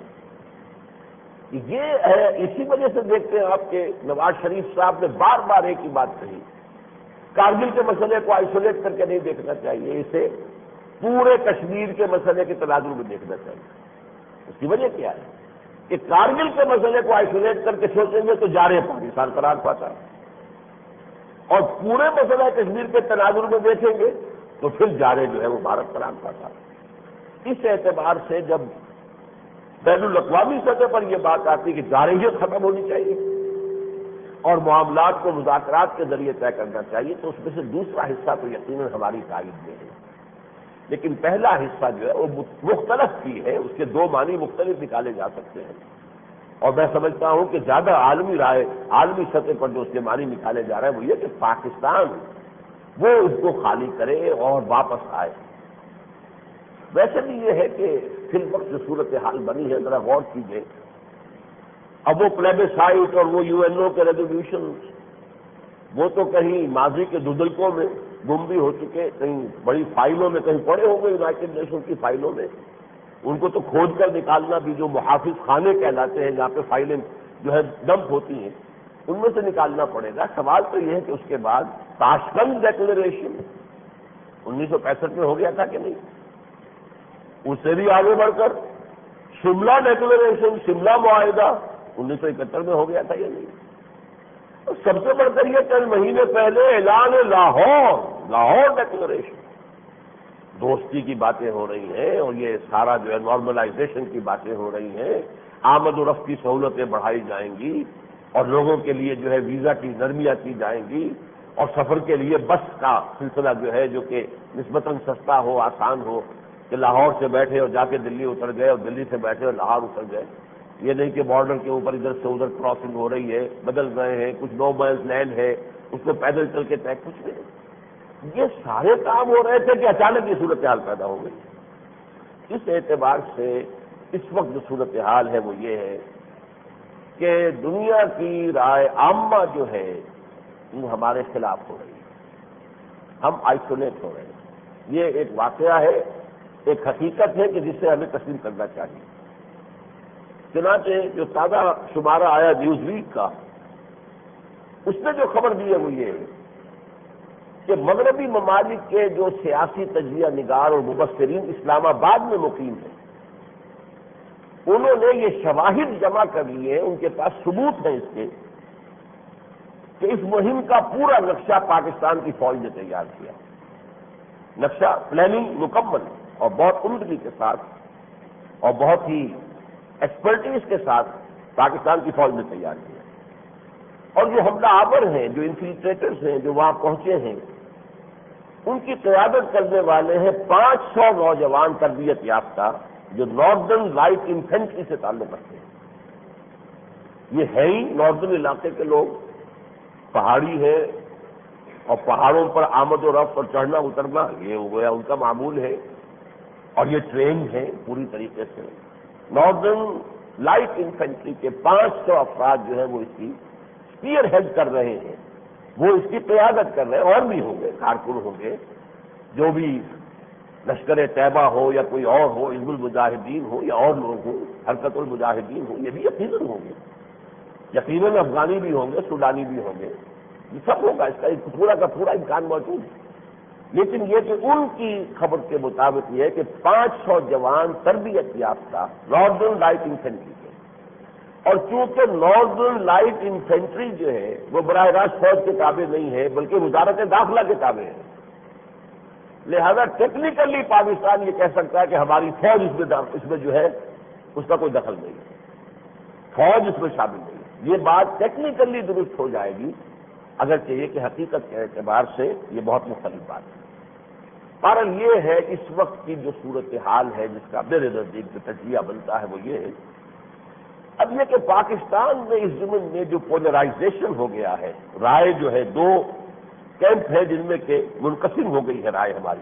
یہ ہے. اسی وجہ سے دیکھتے ہیں آپ کے نواز شریف صاحب نے بار بار ایک ہی بات کہی، کارگل کے مسئلے کو آئسولیٹ کر کے نہیں دیکھنا چاہیے، اسے پورے کشمیر کے مسئلے کے تناظر میں دیکھنا چاہیے. اس کی وجہ کیا ہے کہ کارگل کے مسئلے کو آئسولیٹ کر کے سوچیں گے تو جارح پاکستان قرار پاتا ہے، اور پورے مسئلہ کشمیر کے تناظر میں دیکھیں گے تو پھر جارح جو ہے وہ بھارت قرار پاتا ہے. اس اعتبار سے جب بین الاقوامی سطح پر یہ بات آتی ہے کہ جارحیت ختم ہونی چاہیے اور معاملات کو مذاکرات کے ذریعے طے کرنا چاہیے، تو اس میں سے دوسرا حصہ تو یقیناً ہماری تائید میں ہے. لیکن پہلا حصہ جو ہے وہ مختلف کی ہے، اس کے دو معنی مختلف نکالے جا سکتے ہیں. اور میں سمجھتا ہوں کہ زیادہ عالمی رائے عالمی سطح پر جو اس کے معنی نکالے جا رہے ہیں وہ یہ کہ پاکستان وہ اس کو خالی کرے اور واپس آئے. ویسے بھی یہ ہے کہ فی الوقت جو صورتحال بنی ہے ذرا غور کیجیے. اب وہ پلیبسائٹ اور وہ یو این او کے ریزولوشن وہ تو کہیں ماضی کے دودلکوں میں گم بھی ہو چکے، کہیں بڑی فائلوں میں کہیں پڑے ہوں گے یونائٹڈ نیشن کی فائلوں میں. ان کو تو کھود کر نکالنا بھی، جو محافظ خانے کہلاتے ہیں جہاں پہ فائلیں جو ہے ڈمپ ہوتی ہیں، ان میں سے نکالنا پڑے گا. سوال تو یہ ہے کہ اس کے بعد تاشکند ڈیکلریشن انیس سو پینسٹھ میں ہو گیا تھا کہ نہیں؟ اس سے بھی آگے بڑھ کر شملہ ڈیکلریشن، شملہ معاہدہ انیس سو اکہتر میں ہو گیا تھا یا نہیں؟ سب سے بڑھ کر یہ چند مہینے پہلے اعلان لاہور لاہور ڈکلریشن، دوستی کی باتیں ہو رہی ہیں اور یہ سارا جو ہے نارملائزیشن کی باتیں ہو رہی ہیں، آمد و رفت کی سہولتیں بڑھائی جائیں گی اور لوگوں کے لیے جو ہے ویزا کی نرمیاں کی جائیں گی اور سفر کے لیے بس کا سلسلہ جو ہے جو کہ نسبتاً سستا ہو، آسان ہو، کہ لاہور سے بیٹھے اور جا کے دلی اتر گئے اور دلی سے بیٹھے اور لاہور اتر گئے، یہ نہیں کہ بارڈر کے اوپر ادھر سے ادھر کراسنگ ہو رہی ہے، بدل گئے ہیں، کچھ نو مائلز لینڈ ہے اس کو پیدل چل کے طے، کچھ نہیں۔ یہ سارے کام ہو رہے تھے کہ اچانک یہ صورتحال پیدا ہو گئی۔ اس اعتبار سے اس وقت جو صورتحال ہے وہ یہ ہے کہ دنیا کی رائے عامہ جو ہے وہ ہمارے خلاف ہو رہی ہے، ہم آئسولیٹ ہو رہے ہیں۔ یہ ایک واقعہ ہے، ایک حقیقت ہے کہ جس سے ہمیں تسلیم کرنا چاہیے۔ چنانچہ جو تازہ شمارہ آیا نیوز ویک کا، اس نے جو خبر دی ہے وہ یہ ہے کہ مغربی ممالک کے جو سیاسی تجزیہ نگار اور مبصرین اسلام آباد میں مقیم ہیں، انہوں نے یہ شواہد جمع کر لیے، ان کے پاس ثبوت ہے اس کے کہ اس مہم کا پورا نقشہ پاکستان کی فوج نے تیار کیا، نقشہ پلاننگ مکمل اور بہت عمدگی کے ساتھ اور بہت ہی ایکسپرٹیز کے ساتھ پاکستان کی فوج نے تیار کیا، اور جو حملہ آور ہیں، جو انفلٹریٹرز ہیں، جو وہاں پہنچے ہیں، ان کی قیادت کرنے والے ہیں پانچ سو نوجوان تربیت یافتہ جو ناردرن لائٹ انفینٹری سے تعلق رکھتے ہیں۔ یہ ہے ہی ناردرن علاقے کے لوگ، پہاڑی ہے اور پہاڑوں پر آمد و رفت اور چڑھنا اترنا یہ ہو گیا ان کا معمول ہے، اور یہ ٹرین ہے پوری طریقے سے۔ ناردرن لائٹ انفینٹری کے پانچ سو افراد جو ہیں وہ اس کی اسپیئر ہیڈ کر رہے ہیں، وہ اس کی قیادت کر رہے ہیں، اور بھی ہوں گے کارکن ہوں گے، جو بھی لشکر طیبہ ہو یا کوئی اور ہو، حزب المجاہدین ہو یا اور لوگ ہوں، حرکت المجاہدین ہو، یہ بھی یقیناً ہوں گے، یقیناً افغانی بھی ہوں گے، سوڈانی بھی ہوں گے، یہ سب ہوگا، اس کا پورا کا پورا امکان موجود ہے۔ لیکن یہ کہ ان کی خبر کے مطابق یہ ہے کہ پانچ سو جوان تربیت یافتہ ناردرن لائٹ انفینٹری کے، اور چونکہ ناردرن لائٹ انفینٹری جو ہے وہ براہ راست فوج کے تابع نہیں ہے بلکہ وزارت داخلہ کے تابع ہے، لہذا ٹیکنیکلی پاکستان یہ کہہ سکتا ہے کہ ہماری فوج اس میں اس میں جو ہے اس کا کوئی دخل نہیں ہے، فوج اس میں شامل نہیں ہے۔ یہ بات ٹیکنیکلی درست ہو جائے گی، اگرچہ یہ کہ حقیقت کے اعتبار سے یہ بہت مختلف بات ہے۔ بہرحال یہ ہے اس وقت کی جو صورتحال ہے جس کا میرے نزدیک جو تجزیہ بنتا ہے وہ یہ ہے، اب یہ کہ پاکستان میں اس ضمن میں جو پولرائزیشن ہو گیا ہے، رائے جو ہے دو کیمپ ہے جن میں کہ منقسم ہو گئی ہے رائے ہماری،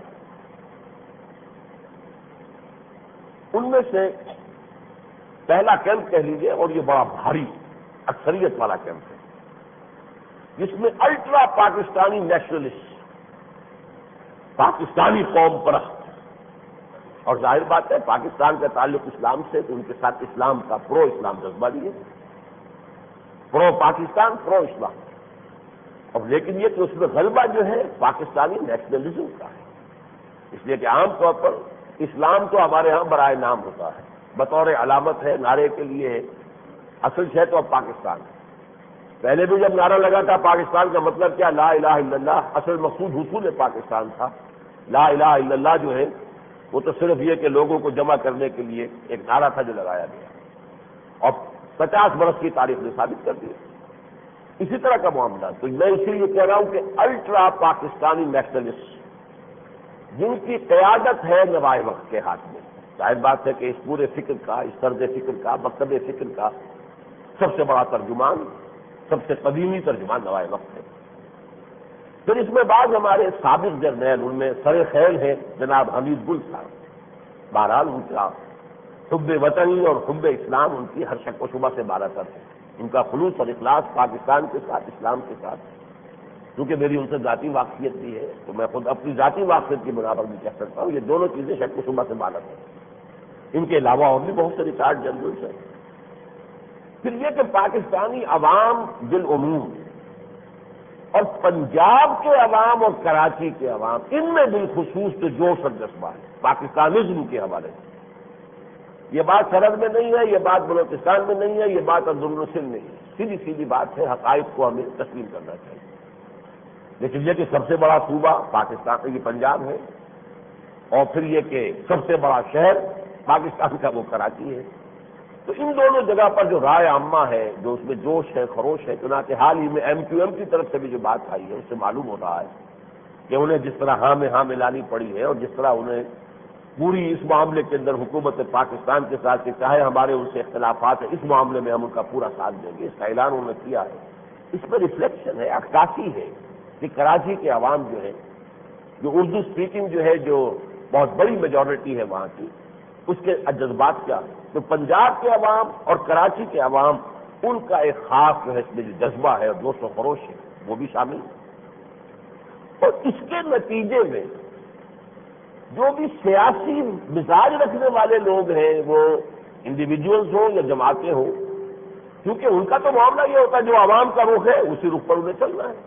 ان میں سے پہلا کیمپ کہہ لیجیے، اور یہ بڑا بھاری اکثریت والا کیمپ ہے، جس میں الٹرا پاکستانی نیشنلسٹ، پاکستانی قوم پرست، اور ظاہر بات ہے پاکستان کا تعلق اسلام سے تو ان کے ساتھ اسلام کا پرو اسلام جذبہ بھی ہے، پرو پاکستان پرو اسلام، اور لیکن یہ کہ اس میں غلبہ جو ہے پاکستانی نیشنلزم کا ہے، اس لیے کہ عام طور پر اسلام تو ہمارے ہاں برائے نام ہوتا ہے، بطور علامت ہے، نعرے کے لیے ہے، اصل ہے تو اب پاکستان ہے۔ پہلے بھی جب نعرہ لگا تھا پاکستان کا مطلب کیا، لا الہ الا اللہ، اصل مقصود حصول پاکستان تھا، لا الہ الا اللہ جو ہے وہ تو صرف یہ کہ لوگوں کو جمع کرنے کے لیے ایک نعرہ تھا جو لگایا گیا، اور پچاس برس کی تاریخ نے ثابت کر دیا اسی طرح کا معاملہ۔ تو میں اسی لیے کہہ رہا ہوں کہ الٹرا پاکستانی نیشنلسٹ جن کی قیادت ہے نوائے وقت کے ہاتھ میں، ظاہر بات ہے کہ اس پورے فکر کا، اس طرز فکر کا، مکتب فکر کا سب سے بڑا ترجمان، سب سے قدیمی ترجمان نوائے وقت ہے۔ پھر اس میں بعض ہمارے سابق جرنیل، ان میں سر خیل ہیں جناب حمید گل صاحب، بہرحال ان کا حب وطنی اور حب اسلام ان کی ہر شک و شبہ سے بالاتر ہے، ان کا خلوص اور اخلاص پاکستان کے ساتھ، اسلام کے ساتھ، کیونکہ میری ان سے ذاتی واقفیت بھی ہے تو میں خود اپنی ذاتی واقفیت کی بنا پر بھی کہہ سکتا ہوں یہ دونوں چیزیں شک و شبہ سے بالاتر ہیں۔ ان کے علاوہ اور بھی بہت سے ریٹائرڈ جنرلز ہیں۔ پھر یہ کہ پاکستانی عوام بالعموم اور پنجاب کے عوام اور کراچی کے عوام، ان میں بالخصوص جو جوش اور جذبہ ہے پاکستانزم کے حوالے سے، یہ بات سرحد میں نہیں ہے، یہ بات بلوچستان میں نہیں ہے، یہ بات اندرون سندھ میں نہیں ہے، سیدھی سیدھی بات ہے، حقائق کو ہمیں تسلیم کرنا چاہیے۔ لیکن یہ کہ سب سے بڑا صوبہ پاکستان کا یہ پنجاب ہے، اور پھر یہ کہ سب سے بڑا شہر پاکستان کا وہ کراچی ہے، تو ان دونوں جگہ پر جو رائے عامہ ہے، جو اس میں جوش ہے، خروش ہے، چنانچہ حال ہی میں ایم کیو ایم کی طرف سے بھی جو بات آئی ہے اس سے معلوم ہو رہا ہے کہ انہیں جس طرح ہاں میں ہاں ملانی پڑی ہے، اور جس طرح انہیں پوری اس معاملے کے اندر حکومت پاکستان کے ساتھ کہ چاہے ہمارے ان سے اختلافات ہیں، اس معاملے میں ہم ان کا پورا ساتھ دیں گے، اس کا اعلان انہوں نے کیا ہے، اس پر ریفلیکشن ہے، عکاسی ہے کہ کراچی کے عوام جو ہے، جو اردو اسپیکنگ جو ہے، جو بہت بڑی میجورٹی ہے وہاں کی، اس کے جذبات کیا، تو پنجاب کے عوام اور کراچی کے عوام، ان کا ایک خاص جو ہے اس میں جو جذبہ ہے اور جوش و خروش ہے وہ بھی شامل ہے۔ اور اس کے نتیجے میں جو بھی سیاسی مزاج رکھنے والے لوگ ہیں، وہ انڈیویجولز ہوں یا جماعتیں ہوں، کیونکہ ان کا تو معاملہ یہ ہوتا ہے جو عوام کا رخ ہے اسی رخ پر انہیں چلنا ہے۔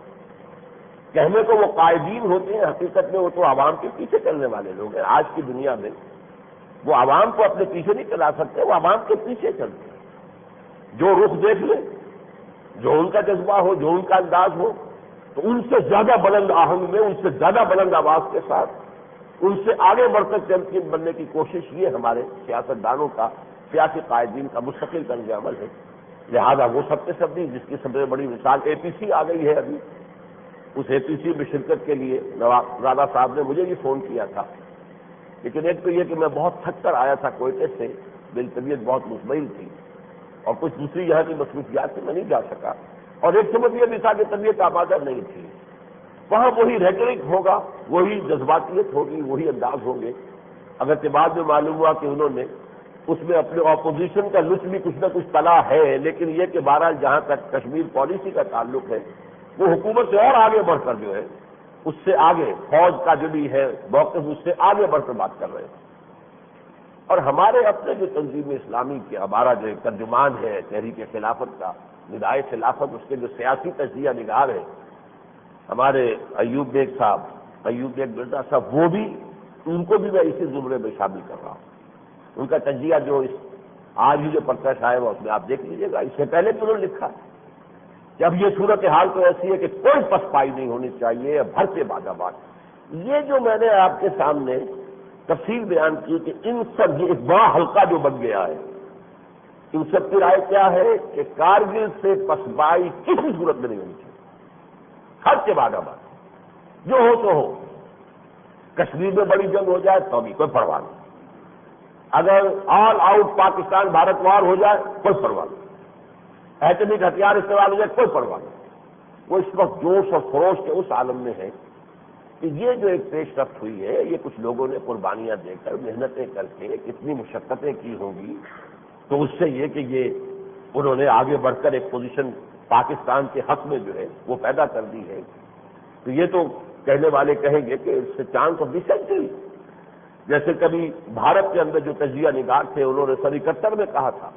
کہنے کو وہ قائدین ہوتے ہیں، حقیقت میں وہ تو عوام کے پیچھے چلنے والے لوگ ہیں۔ آج کی دنیا میں وہ عوام کو اپنے پیچھے نہیں چلا سکتے، وہ عوام کے پیچھے چلتے ہیں۔ جو رخ دیکھ لیں، جو ان کا جذبہ ہو، جو ان کا انداز ہو، تو ان سے زیادہ بلند آہنگ میں، ان سے زیادہ بلند آواز کے ساتھ، ان سے آگے بڑھ کر چیمپئن بننے کی کوشش یہ ہمارے سیاستدانوں کا، سیاسی قائدین کا مستقل طرز عمل ہے۔ لہذا وہ سب کے سب نہیں، جس کی سب سے بڑی مثال اے پی سی آ گئی ہے ابھی، اس اے پی سی میں شرکت کے لیے نواب راضا صاحب نے مجھے بھی فون کیا تھا، لیکن ایک تو یہ کہ میں بہت تھک کر آیا تھا کوئٹے سے، میری طبیعت بہت مطمئن تھی، اور کچھ دوسری یہاں کی مصروفیات سے میں نہیں جا سکا، اور ایک سبب یہ بھی تھا کہ طبیعت آمادہ نہیں تھی۔ وہاں وہی ریٹرک ہوگا، وہی جذباتیت ہوگی، وہی انداز ہوں گے۔ اگرچہ بعد میں معلوم ہوا کہ انہوں نے اس میں اپنے اپوزیشن کا لطف بھی کچھ نہ کچھ تلا ہے، لیکن یہ کہ بہرحال جہاں تک کشمیر پالیسی کا تعلق ہے، وہ حکومت سے اور آگے بڑھ کر جو ہے، اس سے آگے فوج کا جو بھی ہے موقف، اس سے آگے بڑھ کر بات کر رہے ہیں۔ اور ہمارے اپنے جو تنظیم اسلامی کے ہمارا جو ایک ترجمان ہے تحریک خلافت کا، ندائے خلافت، اس کے جو سیاسی تجزیہ نگار ہے ہمارے ایوب بیگ صاحب، ایوب بیگ مرزا صاحب، وہ بھی، ان کو بھی میں اسی زمرے میں شامل کر رہا ہوں۔ ان کا تجزیہ جو اس آج ہی جو پرکش آئے ہوا، اس میں آپ دیکھ لیجیے گا، اس سے پہلے بھی انہوں نے لکھا کہ اب یہ صورتحال تو ایسی ہے کہ کوئی پسپائی نہیں ہونی چاہیے، بھر سے باغ آباد۔ یہ جو میں نے آپ کے سامنے تفصیل بیان کی کہ ان سب یہ ایک بڑا حلقہ جو بن گیا ہے، ان سب کی رائے کیا ہے کہ کارگل سے پسپائی کسی صورت میں نہیں ہونی چاہیے، ہر سے باغ آباد، جو ہو تو ہو۔ کشمیر میں بڑی جنگ ہو جائے تو بھی کوئی پرواہ نہیں، اگر all out Pakistan Bharat war ہو جائے کوئی پرواہ نہیں، ایٹمی ہتھیار استعمال ہو جائے کوئی پرواہ نہیں۔ وہ اس وقت جوش اور خروش کے اس عالم میں ہے کہ یہ جو ایک پیش رفت ہوئی ہے، یہ کچھ لوگوں نے قربانیاں دے کر، محنتیں کر کے، کتنی مشقتیں کی ہوں گی، تو اس سے یہ کہ یہ انہوں نے آگے بڑھ کر ایک پوزیشن پاکستان کے حق میں جو ہے وہ پیدا کر دی ہے، تو یہ تو کہنے والے کہیں گے کہ it's a chance of the century. جیسے کبھی بھارت کے اندر جو تجزیہ نگار تھے، انہوں نے سن اکہتر میں کہا تھا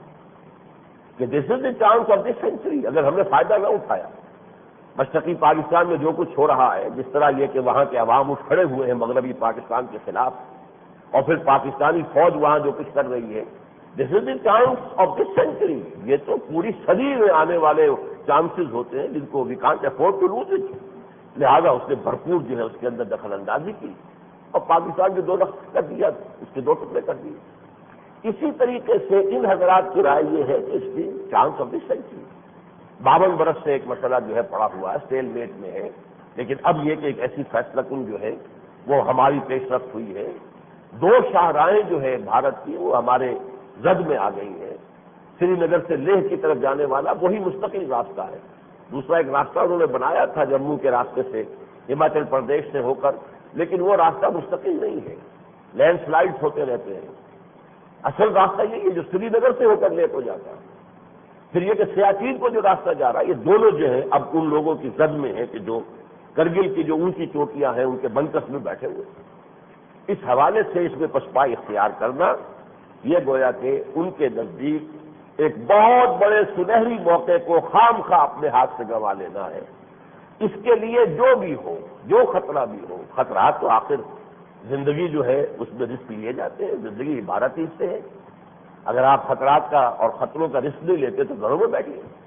کہ this is the chance of the century, اگر ہم نے فائدہ نہ اٹھایا، مشرقی پاکستان میں جو کچھ ہو رہا ہے، جس طرح یہ کہ وہاں کے عوام اٹھ کھڑے ہوئے ہیں مغربی پاکستان کے خلاف، اور پھر پاکستانی فوج وہاں جو کچھ کر رہی ہے، this is the chance of the century, یہ تو پوری صدی میں آنے والے چانسز ہوتے ہیں جن کو we can't afford to lose it. لہذا اس نے بھرپور جو ہے اس کے اندر دخل اندازی کی، اور پاکستان کے دو رخت کر دیا، اس کے دو ٹکڑے کر دیے۔ اسی طریقے سے ان حضرات کی رائے یہ ہے کہ اس کی چانس آف دی سینچری، باون برس سے ایک مسئلہ جو ہے پڑا ہوا ہے، اسٹیل میٹ میں ہے، لیکن اب یہ کہ ایک ایسی فیصلہ کن جو ہے وہ ہماری پیش رفت ہوئی ہے۔ دو شاہراہیں جو ہے بھارت کی وہ ہمارے زد میں آ گئی ہیں۔ سری نگر سے لیہ کی طرف جانے والا وہی مستقل راستہ ہے، دوسرا ایک راستہ انہوں نے بنایا تھا جموں کے راستے سے، ہماچل پردیش سے ہو کر، لیکن وہ راستہ مستقل نہیں ہے، لینڈ سلائڈز ہوتے رہتے ہیں۔ اصل راستہ یہ ہے جو سری نگر سے ہو کر لیہ کو جاتا ہے۔ پھر یہ کہ سیاچین کو جو راستہ جا رہا ہے، یہ دونوں جو ہے اب ان لوگوں کی زد میں ہے کہ جو کرگل کی جو اونچی چوٹیاں ہیں ان کے بنکس میں بیٹھے ہوئے ہیں۔ اس حوالے سے اس میں پسپائی اختیار کرنا یہ گویا کہ ان کے نزدیک ایک بہت بڑے سنہری موقع کو خام خواہ اپنے ہاتھ سے گنوا لینا ہے۔ اس کے لیے جو بھی ہو، جو خطرہ بھی ہو، خطرات تو آخر زندگی جو ہے اس میں رسک لیے جاتے ہیں، زندگی عبارت ہی سے ہے۔ اگر آپ خطرات کا اور خطروں کا رسک نہیں لیتے تو گھروں میں بیٹھیے،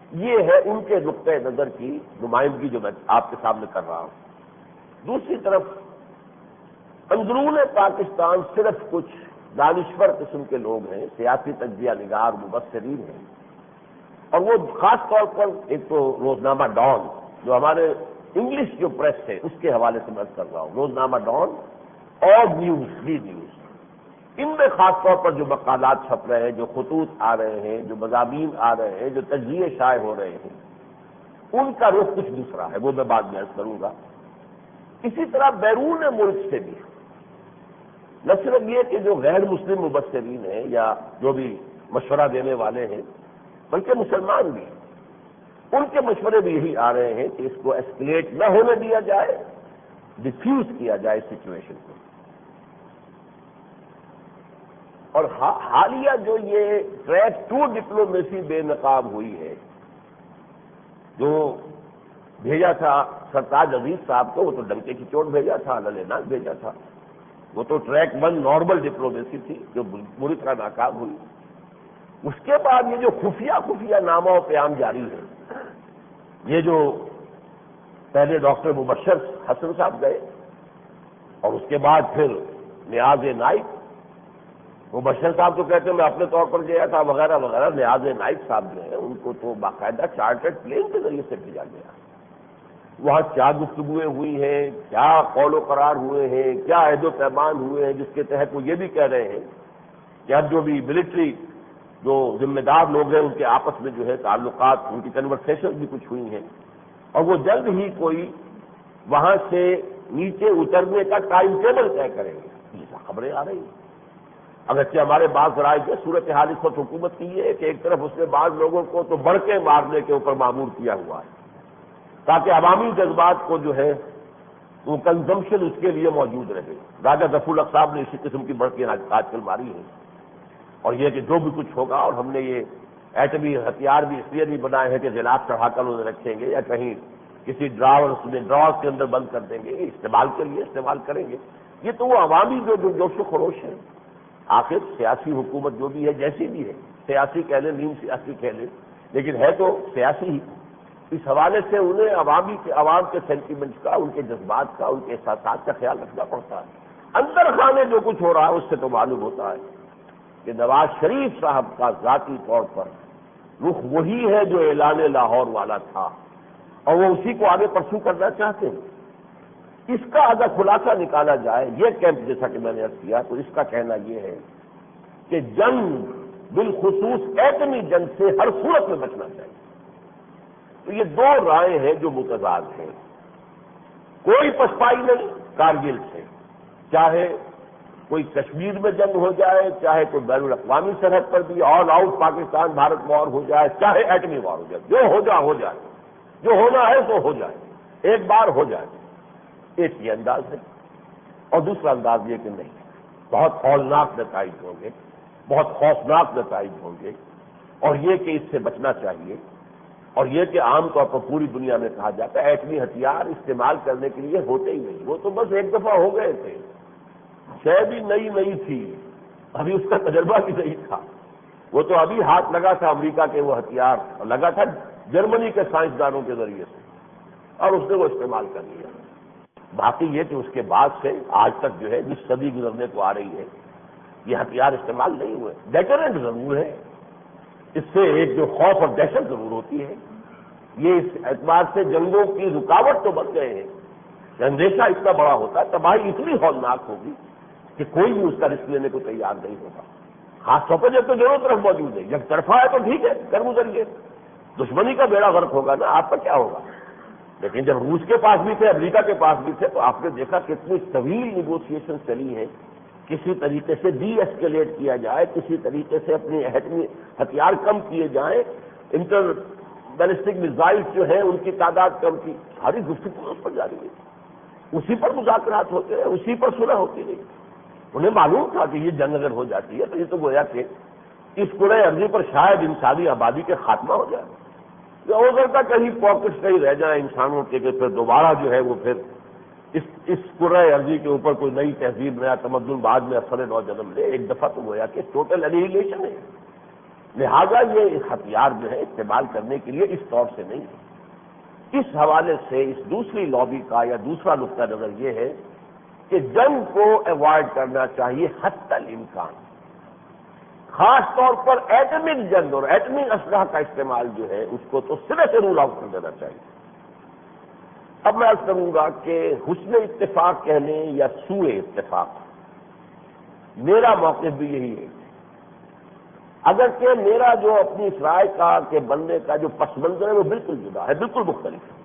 یہ ہے ان کے نقطۂ نظر کی نمائندگی جو میں آپ کے سامنے کر رہا ہوں۔ دوسری طرف اندرون پاکستان صرف کچھ دانشور قسم کے لوگ ہیں، سیاسی تجزیہ نگار مبصرین ہیں، اور وہ خاص طور پر ایک تو روزنامہ ڈان جو ہمارے انگلش جو پریس ہے اس کے حوالے سے میں کر رہا ہوں، روزنامہ ڈان اور نیوز ڈی نیوز، ان میں خاص طور پر جو مقالات چھپ رہے ہیں، جو خطوط آ رہے ہیں، جو مضامین آ رہے ہیں، جو تجزیے شائع ہو رہے ہیں، ان کا رخ کچھ دوسرا ہے، وہ میں بعد میں عرض کروں گا۔ اسی طرح بیرون ملک سے بھی نہ صرف یہ کہ جو غیر مسلم مبصرین ہیں یا جو بھی مشورہ دینے والے ہیں، بلکہ مسلمان بھی، ان کے مشورے بھی یہی آ رہے ہیں کہ اس کو ایسکلیٹ نہ ہونے دیا جائے، ڈیفیوز کیا جائے سچویشن کو۔ اور حالیہ جو یہ ٹریک ٹو ڈپلومیسی بے نقاب ہوئی ہے، جو بھیجا تھا سرتاج عزیز صاحب کو، وہ تو ڈنکے کی چوٹ بھیجا تھا، للیناک بھیجا تھا، وہ تو ٹریک ون نارمل ڈپلومیسی تھی جو بری طرح ناکام ہوئی۔ اس کے بعد یہ جو خفیہ خفیہ نامہ و پیام جاری ہے، یہ جو پہلے ڈاکٹر مبشر حسن صاحب گئے اور اس کے بعد پھر نیاز نائک، مبشر صاحب تو کہتے ہیں میں اپنے طور پر گیا تھا وغیرہ وغیرہ، نیاز نائک صاحب جو ہیں ان کو تو باقاعدہ چارٹرڈ پلین کے ذریعے سے بھیجا گیا۔ وہاں کیا گفتگویں ہوئی ہیں، کیا قول و قرار ہوئے ہیں، کیا عہد و پیمان ہوئے ہیں، جس کے تحت وہ یہ بھی کہہ رہے ہیں کہ اب جو بھی ملٹری جو ذمہ دار لوگ ہیں ان کے آپس میں جو ہے تعلقات، ان کی کنورسیشن بھی کچھ ہوئی ہیں، اور وہ جلد ہی کوئی وہاں سے نیچے اترنے کا ٹائم ٹیبل طے کریں گے۔ یہ خبریں آ رہی ہیں۔ اگرچہ ہمارے بعض ذرائع جو صورتحال اس وقت حکومت کی یہ ہے کہ ایک طرف اس نے بعض لوگوں کو تو بڑھ کے مارنے کے اوپر معمور کیا ہوا ہے تاکہ عوامی جذبات کو جو ہے وہ کنزمپشن اس کے لیے موجود رہے۔ راجہ ظفر الحق صاحب نے اسی قسم کی بڑھ کے آج کل ماری ہے، اور یہ کہ جو بھی کچھ ہوگا، اور ہم نے یہ ایٹمی ہتھیار بھی اس لیے نہیں بنائے ہیں کہ غلاف چڑھا کر انہیں رکھیں گے یا کہیں کسی ڈراور میں ڈراور کے اندر بند کر دیں گے، استعمال کے لیے استعمال کریں گے۔ یہ تو وہ عوامی جو جو جوش و خروش ہے۔ آخر سیاسی حکومت جو بھی ہے، جیسی بھی ہے، سیاسی کہہ لیں، نیم سیاسی کہہ لیں، لیکن ہے تو سیاسی ہی۔ اس حوالے سے انہیں عوامی کے عوام کے سینٹیمنٹس کا، ان کے جذبات کا، ان کے احساسات کا خیال رکھنا پڑتا ہے۔ اندر خانے جو کچھ ہو رہا ہے اس سے تو معلوم ہوتا ہے کہ نواز شریف صاحب کا ذاتی طور پر رخ وہی ہے جو اعلان لاہور والا تھا، اور وہ اسی کو آگے پرسو کرنا چاہتے ہیں۔ اس کا اگر خلاصہ نکالا جائے، یہ کیمپ جیسا کہ میں نے عرض کیا، تو اس کا کہنا یہ ہے کہ جنگ، بالخصوص ایٹمی جنگ سے ہر صورت میں بچنا چاہیے۔ تو یہ دو رائے ہیں جو متضاد ہیں۔ کوئی پسپائی نہیں کارگل سے، چاہے کوئی کشمیر میں جنگ ہو جائے، چاہے کوئی بین الاقوامی سرحد پر بھی all out Pakistan Bharat war ہو جائے، چاہے ایٹمی وار ہو جائے، جو ہو جائے ہو جائے، جو ہونا ہے سو ہو جائے، ایک بار ہو جائے۔ ایک یہ انداز ہے، اور دوسرا انداز یہ کہ نہیں، بہت ہولناک نتائج ہوں گے، بہت خوفناک نتائج ہوں گے، اور یہ کہ اس سے بچنا چاہیے، اور یہ کہ عام طور پر پوری دنیا میں کہا جاتا ہے ایٹمی ہتھیار استعمال کرنے کے لیے ہوتے ہی نہیں، وہ تو بس ایک دفعہ ہو گئے تھے، شے بھی نئی نئی تھی، ابھی اس کا تجربہ بھی نہیں تھا، وہ تو ابھی ہاتھ لگا تھا امریکہ کے وہ ہتھیار، اور لگا تھا جرمنی کے سائنسدانوں کے ذریعے سے، اور اس نے وہ استعمال کر لیا۔ باقی یہ کہ اس کے بعد سے آج تک جو ہے جس صدی گزرنے کو آ رہی ہے، یہ ہتھیار استعمال نہیں ہوئے۔ ڈیٹرنٹ ضرور ہے، اس سے ایک جو خوف اور دہشت ضرور ہوتی ہے، یہ اس اعتبار سے جنگوں کی رکاوٹ تو بن گئے ہیں کہ اندیشہ اتنا بڑا ہوتا ہے، تباہی اتنی ہولناک ہوگی کہ کوئی بھی اس کا رسک لینے کو تیار نہیں ہوگا۔ خاص طور پر جب تو دونوں طرف موجود ہے، جب طرفہ ہے تو ٹھیک ہے، کر گزریے، دشمنی کا بیڑا غرق ہوگا نا، آپ کا کیا ہوگا؟ لیکن جب روس کے پاس بھی تھے، امریکہ کے پاس بھی تھے، تو آپ نے دیکھا کتنی طویل نیگوسیشن چلی ہے، کسی طریقے سے ڈی ایسکیلیٹ کیا جائے، کسی طریقے سے اپنے ایٹمی ہتھیار کم کیے جائیں، انٹر بیلسٹک میزائل جو ہیں ان کی تعداد کم کی، ساری گفتگو اس پر جاری ہے، اسی پر مذاکرات ہوتے ہیں، اسی پر صلح ہوتی رہی۔ انہیں معلوم تھا کہ یہ جنگ اگر ہو جاتی ہے تو یہ تو گویا کہ اس کرۂ ارضی پر شاید انسانی آبادی کے خاتمہ ہو جائے، ہو سکتا کہیں پاکٹس کہیں رہ جائیں انسانوں کے، کہ پھر دوبارہ جو ہے وہ پھر اس اس کرۂ ارضی کے اوپر کوئی نئی تہذیب، نیا تمدن بعد میں اثر نو جنم لے۔ ایک دفعہ تو گویا کہ ٹوٹل انیہیلیشن ہے، لہذا یہ ہتھیار جو ہے استعمال کرنے کے لیے اس طور سے نہیں ہے۔ اس حوالے سے اس دوسری لابی کا یا دوسرا نقطہ نظر یہ ہے کہ جنگ کو ایوائڈ کرنا چاہیے حتی الامکان، خاص طور پر ایٹمک جنگ اور ایٹمی اسلحہ کا استعمال جو ہے اس کو تو سرے سے رول آؤٹ کر دینا چاہیے۔ اب میں عرض کروں گا کہ حسن اتفاق کہنے یا سوء اتفاق، میرا موقف بھی یہی ہے، اگرچہ میرا جو اپنی اس رائے کا کہ بننے کا جو پس منظر ہے وہ بالکل جدا ہے، بالکل مختلف ہے۔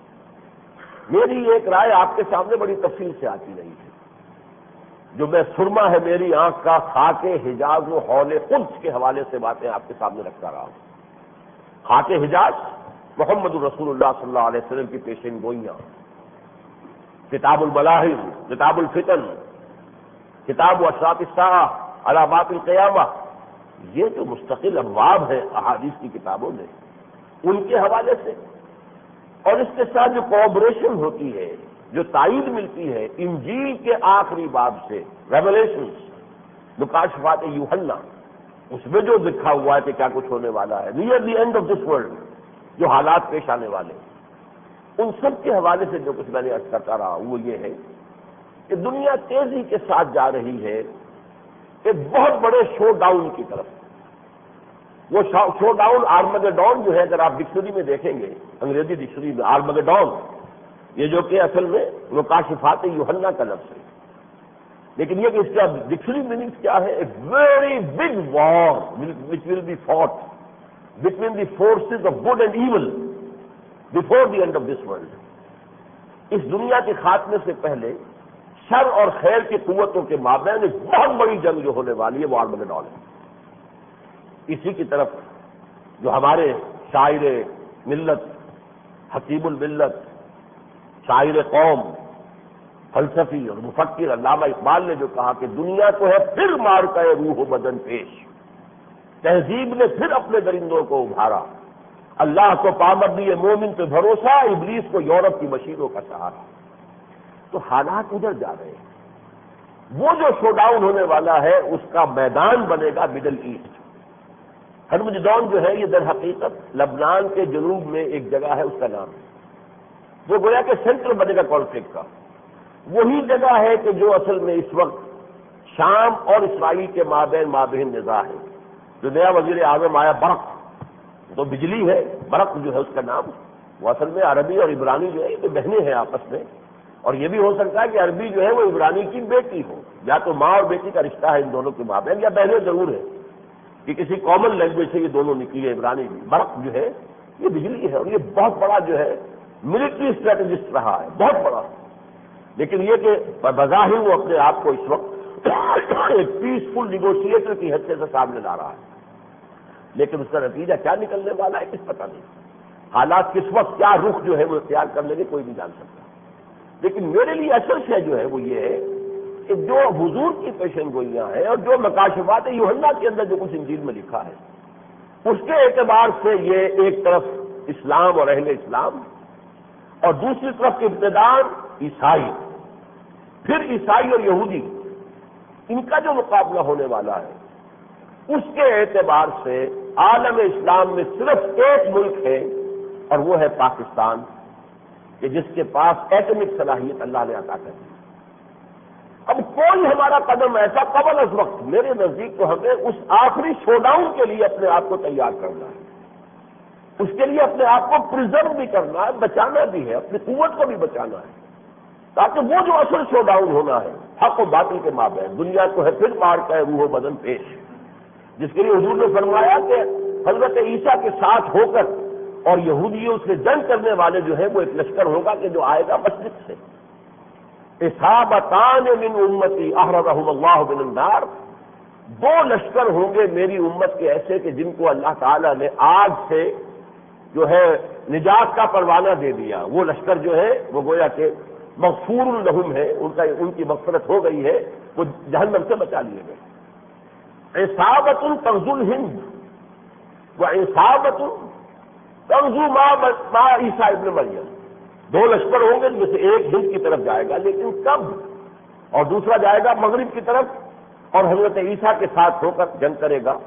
میری ایک رائے آپ کے سامنے بڑی تفصیل سے آتی رہی ہے، جو میں سرما ہے میری آنکھ کا خاک حجاز و حول قدس کے حوالے سے باتیں آپ کے سامنے رکھتا رہا ہوں۔ خاک حجاز محمد رسول اللہ صلی اللہ علیہ وسلم کی پیشین گوئیاں، کتاب الملاحظ، کتاب الفتن، کتاب اشراط الساعہ، علامات القیامہ، یہ جو مستقل ابواب ہیں احادیث کی کتابوں میں، ان کے حوالے سے اور اس کے ساتھ جو کوآبریشن ہوتی ہے، جو تائید ملتی ہے انجیل کے آخری باب سے، ریویلیشنز، مکاشفات یوحنا، اس میں جو لکھا ہوا ہے کہ کیا کچھ ہونے والا ہے، near the end of this world, جو حالات پیش آنے والے، ان سب کے حوالے سے جو کچھ میں نے عرض کرتا رہا وہ یہ ہے کہ دنیا تیزی کے ساتھ جا رہی ہے ایک بہت بڑے شو ڈاؤن کی طرف۔ وہ شو ڈاؤن آرمگیڈون جو ہے، اگر آپ ڈکشنری میں دیکھیں گے، انگریزی ڈکشنری میں آرمگیڈون، یہ جو کہ اصل میں مکاشفات یوحنا کا لفظ ہے، لیکن یہ کہ اس کا ڈکشنری میننگ کیا ہے؟ A very big war which will be fought between the forces of good and evil before the end of this world۔ اس دنیا کے خاتمے سے پہلے شر اور خیر کی قوتوں کے مابین ایک بہت بڑی جنگ جو ہونے والی ہے وہ آرمگیڈون ہے۔ اسی کی طرف جو ہمارے شاعر ملت، حکیم الملت، شاعر قوم، فلسفی اور مفکر علامہ اقبال نے جو کہا کہ دنیا کو ہے پھر مار کا روح و بدن پیش، تہذیب نے پھر اپنے درندوں کو ابھارا، اللہ کو پامردی مومن پہ بھروسہ، ابلیس کو یورپ کی مشینوں کا سہارا۔ تو حالات ادھر جا رہے ہیں۔ وہ جو شو ڈاؤن ہونے والا ہے اس کا میدان بنے گا مڈل ایسٹ۔ ہرمجدون جو ہے یہ در حقیقت لبنان کے جنوب میں ایک جگہ ہے، اس کا نام ہے، وہ گویا کہ سینٹر بنے گا کانفلکٹ کا۔ وہی جگہ ہے کہ جو اصل میں اس وقت شام اور اسرائیل کے مابین مابین نزاع ہے۔ جو نیا وزیر اعظم آیا برق، تو بجلی ہے، برق جو ہے اس کا نام، وہ اصل میں عربی اور عبرانی جو ہے یہ تو بہنیں ہیں آپس میں، اور یہ بھی ہو سکتا ہے کہ عربی جو ہے وہ عبرانی کی بیٹی ہو، یا تو ماں اور بیٹی کا رشتہ ہے ان دونوں کے مابین، یا بہنیں ضرور ہے کہ کسی کامن لینگویج سے یہ دونوں نکلی ہے عبرانی بھی۔ برق جو ہے یہ بجلی ہے، اور یہ بہت بڑا جو ہے ملٹری اسٹریٹجسٹ رہا ہے، بہت بڑا۔ لیکن یہ کہ بظاہر وہ اپنے آپ کو اس وقت ایک پیسفل نیگوشیٹر کی حیثیت سے سامنے لا رہا ہے، لیکن اس کا نتیجہ کیا نکلنے والا ہے کس پتہ نہیں۔ حالات کس وقت کیا رخ جو ہے وہ اختیار کر لیں گے کوئی نہیں جان سکتا۔ لیکن میرے لیے اصل شے جو ہے وہ یہ ہے کہ جو حضور کی پیشن گوئیاں ہیں اور جو مکاشفات یوحنا کے اندر جو کچھ انجیل میں لکھا ہے، اس کے اعتبار سے یہ ایک طرف اسلام اور اہل اسلام، اور دوسری طرف ابتداءً عیسائی، پھر عیسائی اور یہودی، ان کا جو مقابلہ ہونے والا ہے، اس کے اعتبار سے عالم اسلام میں صرف ایک ملک ہے اور وہ ہے پاکستان، کہ جس کے پاس ایٹمک صلاحیت اللہ نے عطا کر دی۔ اب کوئی ہمارا قدم ایسا قبل از وقت، میرے نزدیک تو ہمیں اس آخری شو ڈاؤن کے لیے اپنے آپ کو تیار کرنا ہے، اس کے لیے اپنے آپ کو پرزرو بھی کرنا ہے، بچانا بھی ہے، اپنی قوت کو بھی بچانا ہے، تاکہ وہ جو اصل شو ڈاؤن ہونا ہے حق و باطل کے مابین، دنیا کو ہے پھر مار کا ہے روح و بدن پیش، جس کے لیے حضور نے فرمایا کہ حضرت عیسیٰ کے ساتھ ہو کر اور یہودیوں سے جنگ کرنے والے جو ہے وہ ایک لشکر ہوگا کہ جو آئے گا مشرق سے۔ اصابتان من امتی احرزہم اللہ من النار، دو لشکر ہوں گے میری امت کے ایسے کہ جن کو اللہ تعالیٰ نے آگ سے جو ہے نجات کا پروانہ دے دیا۔ وہ لشکر جو ہے وہ گویا کہ مغفور لہم ہے، ان کا ان کی مغفرت ہو گئی ہے، وہ جہنم سے بچا لیے گئے۔ اصابت تغزو الہند و اصابت تغزو ما ما عیسیٰ ابن مریم، دو لشکر ہوں گے جن میں سے ایک ہند کی طرف جائے گا، لیکن کب؟ اور دوسرا جائے گا مغرب کی طرف اور حضرت عیسیٰ کے ساتھ ہو کر جنگ کرے گا،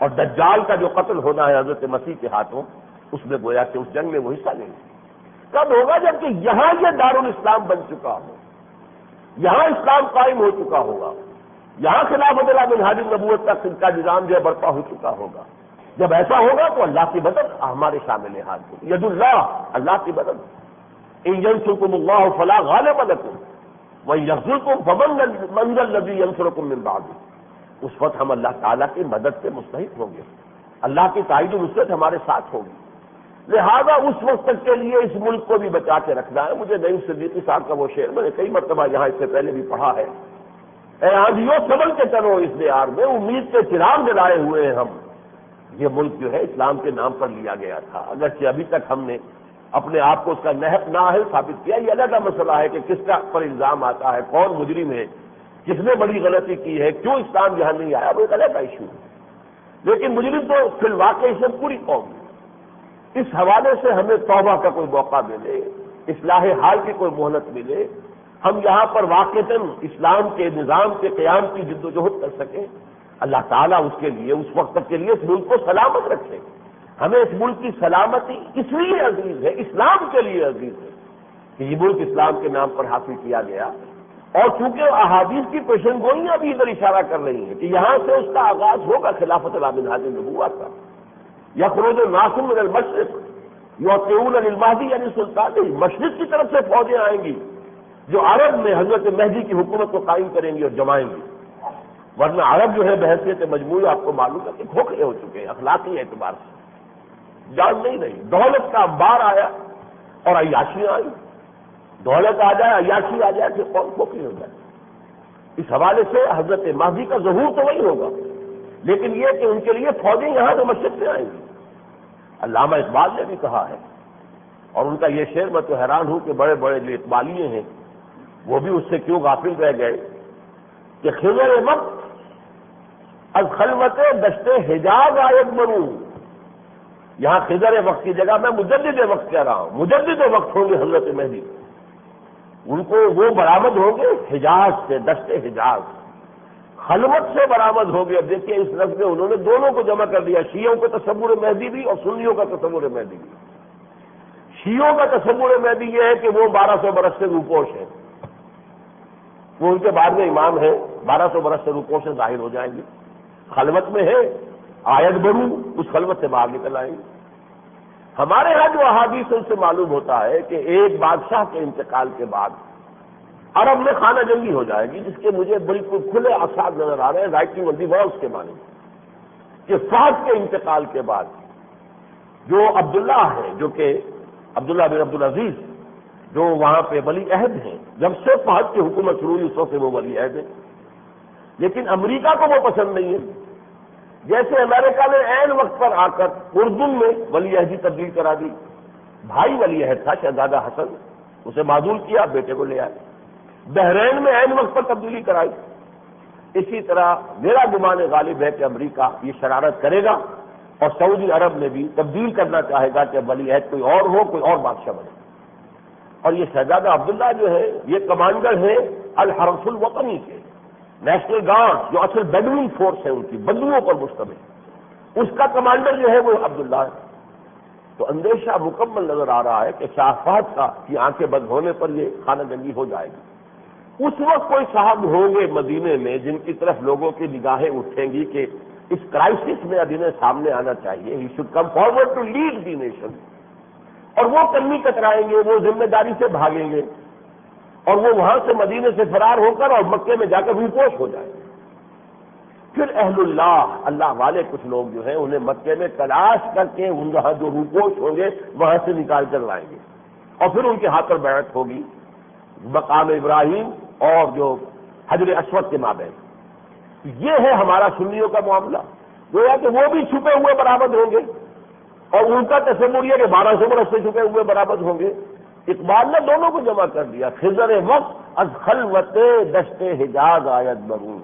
اور دجال کا جو قتل ہونا ہے حضرت مسیح کے ہاتھوں، اس میں گویا کہ اس جنگ میں وہ حصہ لیں گے۔ کب ہوگا؟ جبکہ یہاں یہ دارالاسلام بن چکا ہو، یہاں اسلام قائم ہو چکا ہوگا، یہاں خلافت اللہ منہاج النبوت کا کا نظام جو ہے برپا ہو چکا ہوگا۔ جب ایسا ہوگا تو اللہ کی مدد ہمارے شامل ہاتھ ہوگی۔ ید اللہ، اللہ کی مدد۔ ان ینصرکم اللہ فلا غالب لکم وان یخذلکم فمن ذا الذی ینصرکم من بعدہ۔ اس وقت ہم اللہ تعالیٰ کی مدد سے مستحق ہوں گے، اللہ کی تائید و نصرت ہمارے ساتھ ہوگی۔ لہذا اس وقت تک کے لیے اس ملک کو بھی بچا کے رکھنا ہے۔ مجھے نعیم صدیقی صاحب کا وہ شعر میں نے کئی مرتبہ یہاں اس سے پہلے بھی پڑھا ہے، اے آندھیوں سنبھل کے چلو اس دیار میں، امید کے چراغ جلائے ہوئے ہیں ہم۔ یہ ملک جو ہے اسلام کے نام پر لیا گیا تھا، اگرچہ ابھی تک ہم نے اپنے آپ کو اس کا نہق نااہل ثابت کیا۔ یہ الگ مسئلہ ہے کہ کس کا پر الزام آتا ہے، کون مجرم ہے، کس نے بڑی غلطی کی ہے، کیوں اسلام یہاں نہیں آیا، وہ ایک الگ ایشو ہے۔ لیکن مجرم تو فی الواقع سے پوری قوم ہے۔ اس حوالے سے ہمیں توبہ کا کوئی موقع ملے، اصلاح حال کی کوئی مہلت ملے، ہم یہاں پر واقعتاً اسلام کے نظام کے قیام کی جد و جہد کر سکیں، اللہ تعالیٰ اس کے لیے اس وقت تک کے لیے اس ملک کو سلامت رکھے۔ ہمیں اس ملک کی سلامتی اس لیے عزیز ہے، اسلام کے لیے عزیز ہے کہ یہ ملک اسلام کے نام پر حاصل کیا گیا، اور چونکہ احادیث کی پیشن گوئیاں بھی ادھر اشارہ کر رہی ہیں کہ یہاں سے اس کا آغاز ہوگا خلافت علی منہاج النبوۃ کا۔ یخرج الناس من المشرق یطیعون للمہدی یعنی سلطان، مشرق کی طرف سے فوجیں آئیں گی جو عرب میں حضرت مہدی کی حکومت کو قائم کریں گی اور جمائیں گی۔ ورنہ عرب جو ہے بحیثیت مجموعی آپ کو معلوم ہے کہ کھوکھلے ہو چکے ہیں اخلاقی اعتبار سے، جان نہیں رہی۔ دولت کا انبار آیا اور عیاشیاں آئی، دولت آ جائے عیاشی آ جائے کہ قوم کھوکھلی ہو جائے۔ اس حوالے سے حضرت مہدی کا ظہور تو وہی ہوگا، لیکن یہ کہ ان کے لیے فوجیں یہاں سے مشرق سے آئیں گی۔ علامہ اقبال نے بھی کہا ہے، اور ان کا یہ شعر میں تو حیران ہوں کہ بڑے بڑے جو اقبالیے ہیں وہ بھی اس سے کیوں غافل رہ گئے کہ خضر وقت از خلوت دشت حجاز آیت بروں۔ یہاں خضر وقت کی جگہ میں مجدد وقت کہہ رہا ہوں، مجدد وقت ہوں گے حضرت مہدی، ان کو وہ برآمد ہوں گے حجاز سے، دشت حجاز، خلوت سے برآمد ہو گیا۔ دیکھیے اس لفظ میں انہوں نے دونوں کو جمع کر دیا، شیعوں کا تصور مہدی بھی اور سنیوں کا تصور مہدی بھی۔ شیعوں کا تصور مہدی یہ ہے کہ وہ بارہ سو برس سے روپوش ہے، وہ ان کے بعد میں امام ہے، بارہ سو برس سے روپوش سے ظاہر ہو جائیں گے، خلوت میں ہے، آیت برو اس خلوت سے باہر نکل آئیں گے۔ ہمارے ہاں جو احادیث ان سے معلوم ہوتا ہے کہ ایک بادشاہ کے انتقال کے بعد عرب میں خانہ جنگی ہو جائے گی، جس کے مجھے بالکل کھلے آثار نظر آ رہے ہیں رائٹنگ آن دی والز کے معنی کہ فہد کے انتقال کے بعد جو عبداللہ ہے، جو کہ عبداللہ بن عبدالعزیز جو وہاں پہ ولی عہد ہیں، جب سے فہد کی حکومت شروع ہوئی اس وقت سے وہ ولی عہد ہیں، لیکن امریکہ کو وہ پسند نہیں ہے۔ جیسے امریکہ نے عین وقت پر آ کر اردن میں ولی عہدی تبدیل کرا دی، بھائی ولی عہد تھا شہزادہ حسن، اسے معزول کیا، بیٹے کو لے آئے۔ بحرین میں عین وقت پر تبدیلی کرائی۔ اسی طرح میرا گمان غالب ہے کہ امریکہ یہ شرارت کرے گا اور سعودی عرب میں بھی تبدیل کرنا چاہے گا کہ ولی عہد کوئی اور ہو، کوئی اور بادشاہ بنے۔ اور یہ شہزادہ عبداللہ جو ہے یہ کمانڈر ہے الحرس الوطنی کے، نیشنل گارڈ جو اصل بیڈوئن فورس ہے ان کی، بدوؤں پر مشتمل، اس کا کمانڈر جو ہے وہ عبداللہ ہے۔ تو اندیشہ مکمل نظر آ رہا ہے کہ شاہ فہد کا کی آنکھیں بند ہونے پر یہ خانہ جنگی ہو جائے گی۔ اس وقت کوئی صاحب ہوں گے مدینے میں جن کی طرف لوگوں کی نگاہیں اٹھیں گی کہ اس کرائسس میں اب انہیں سامنے آنا چاہیے، he should come forward to lead the nation, اور وہ کمی کترائیں گے، وہ ذمہ داری سے بھاگیں گے، اور وہ وہاں سے مدینے سے فرار ہو کر اور مکے میں جا کر روپوش ہو جائیں گے۔ پھر اہل اللہ، اللہ والے کچھ لوگ جو ہیں انہیں مکے میں تلاش کر کے ان جہاں جو روپوش ہوں گے وہاں سے نکال کر لائیں گے، اور پھر ان کے ہاتھ پر بیعت ہوگی مقام ابراہیم اور جو حجر اسود کے مابین۔ یہ ہے ہمارا سنیوں کا معاملہ، گویا کہ وہ بھی چھپے ہوئے برآمد ہوں گے، اور ان کا تصور یہ کہ بارہ سو برس سے چھپے ہوئے برآمد ہوں گے۔ اقبال نے دونوں کو جمع کر دیا، خضر وقت از خلوت دشت حجاز آیت برون،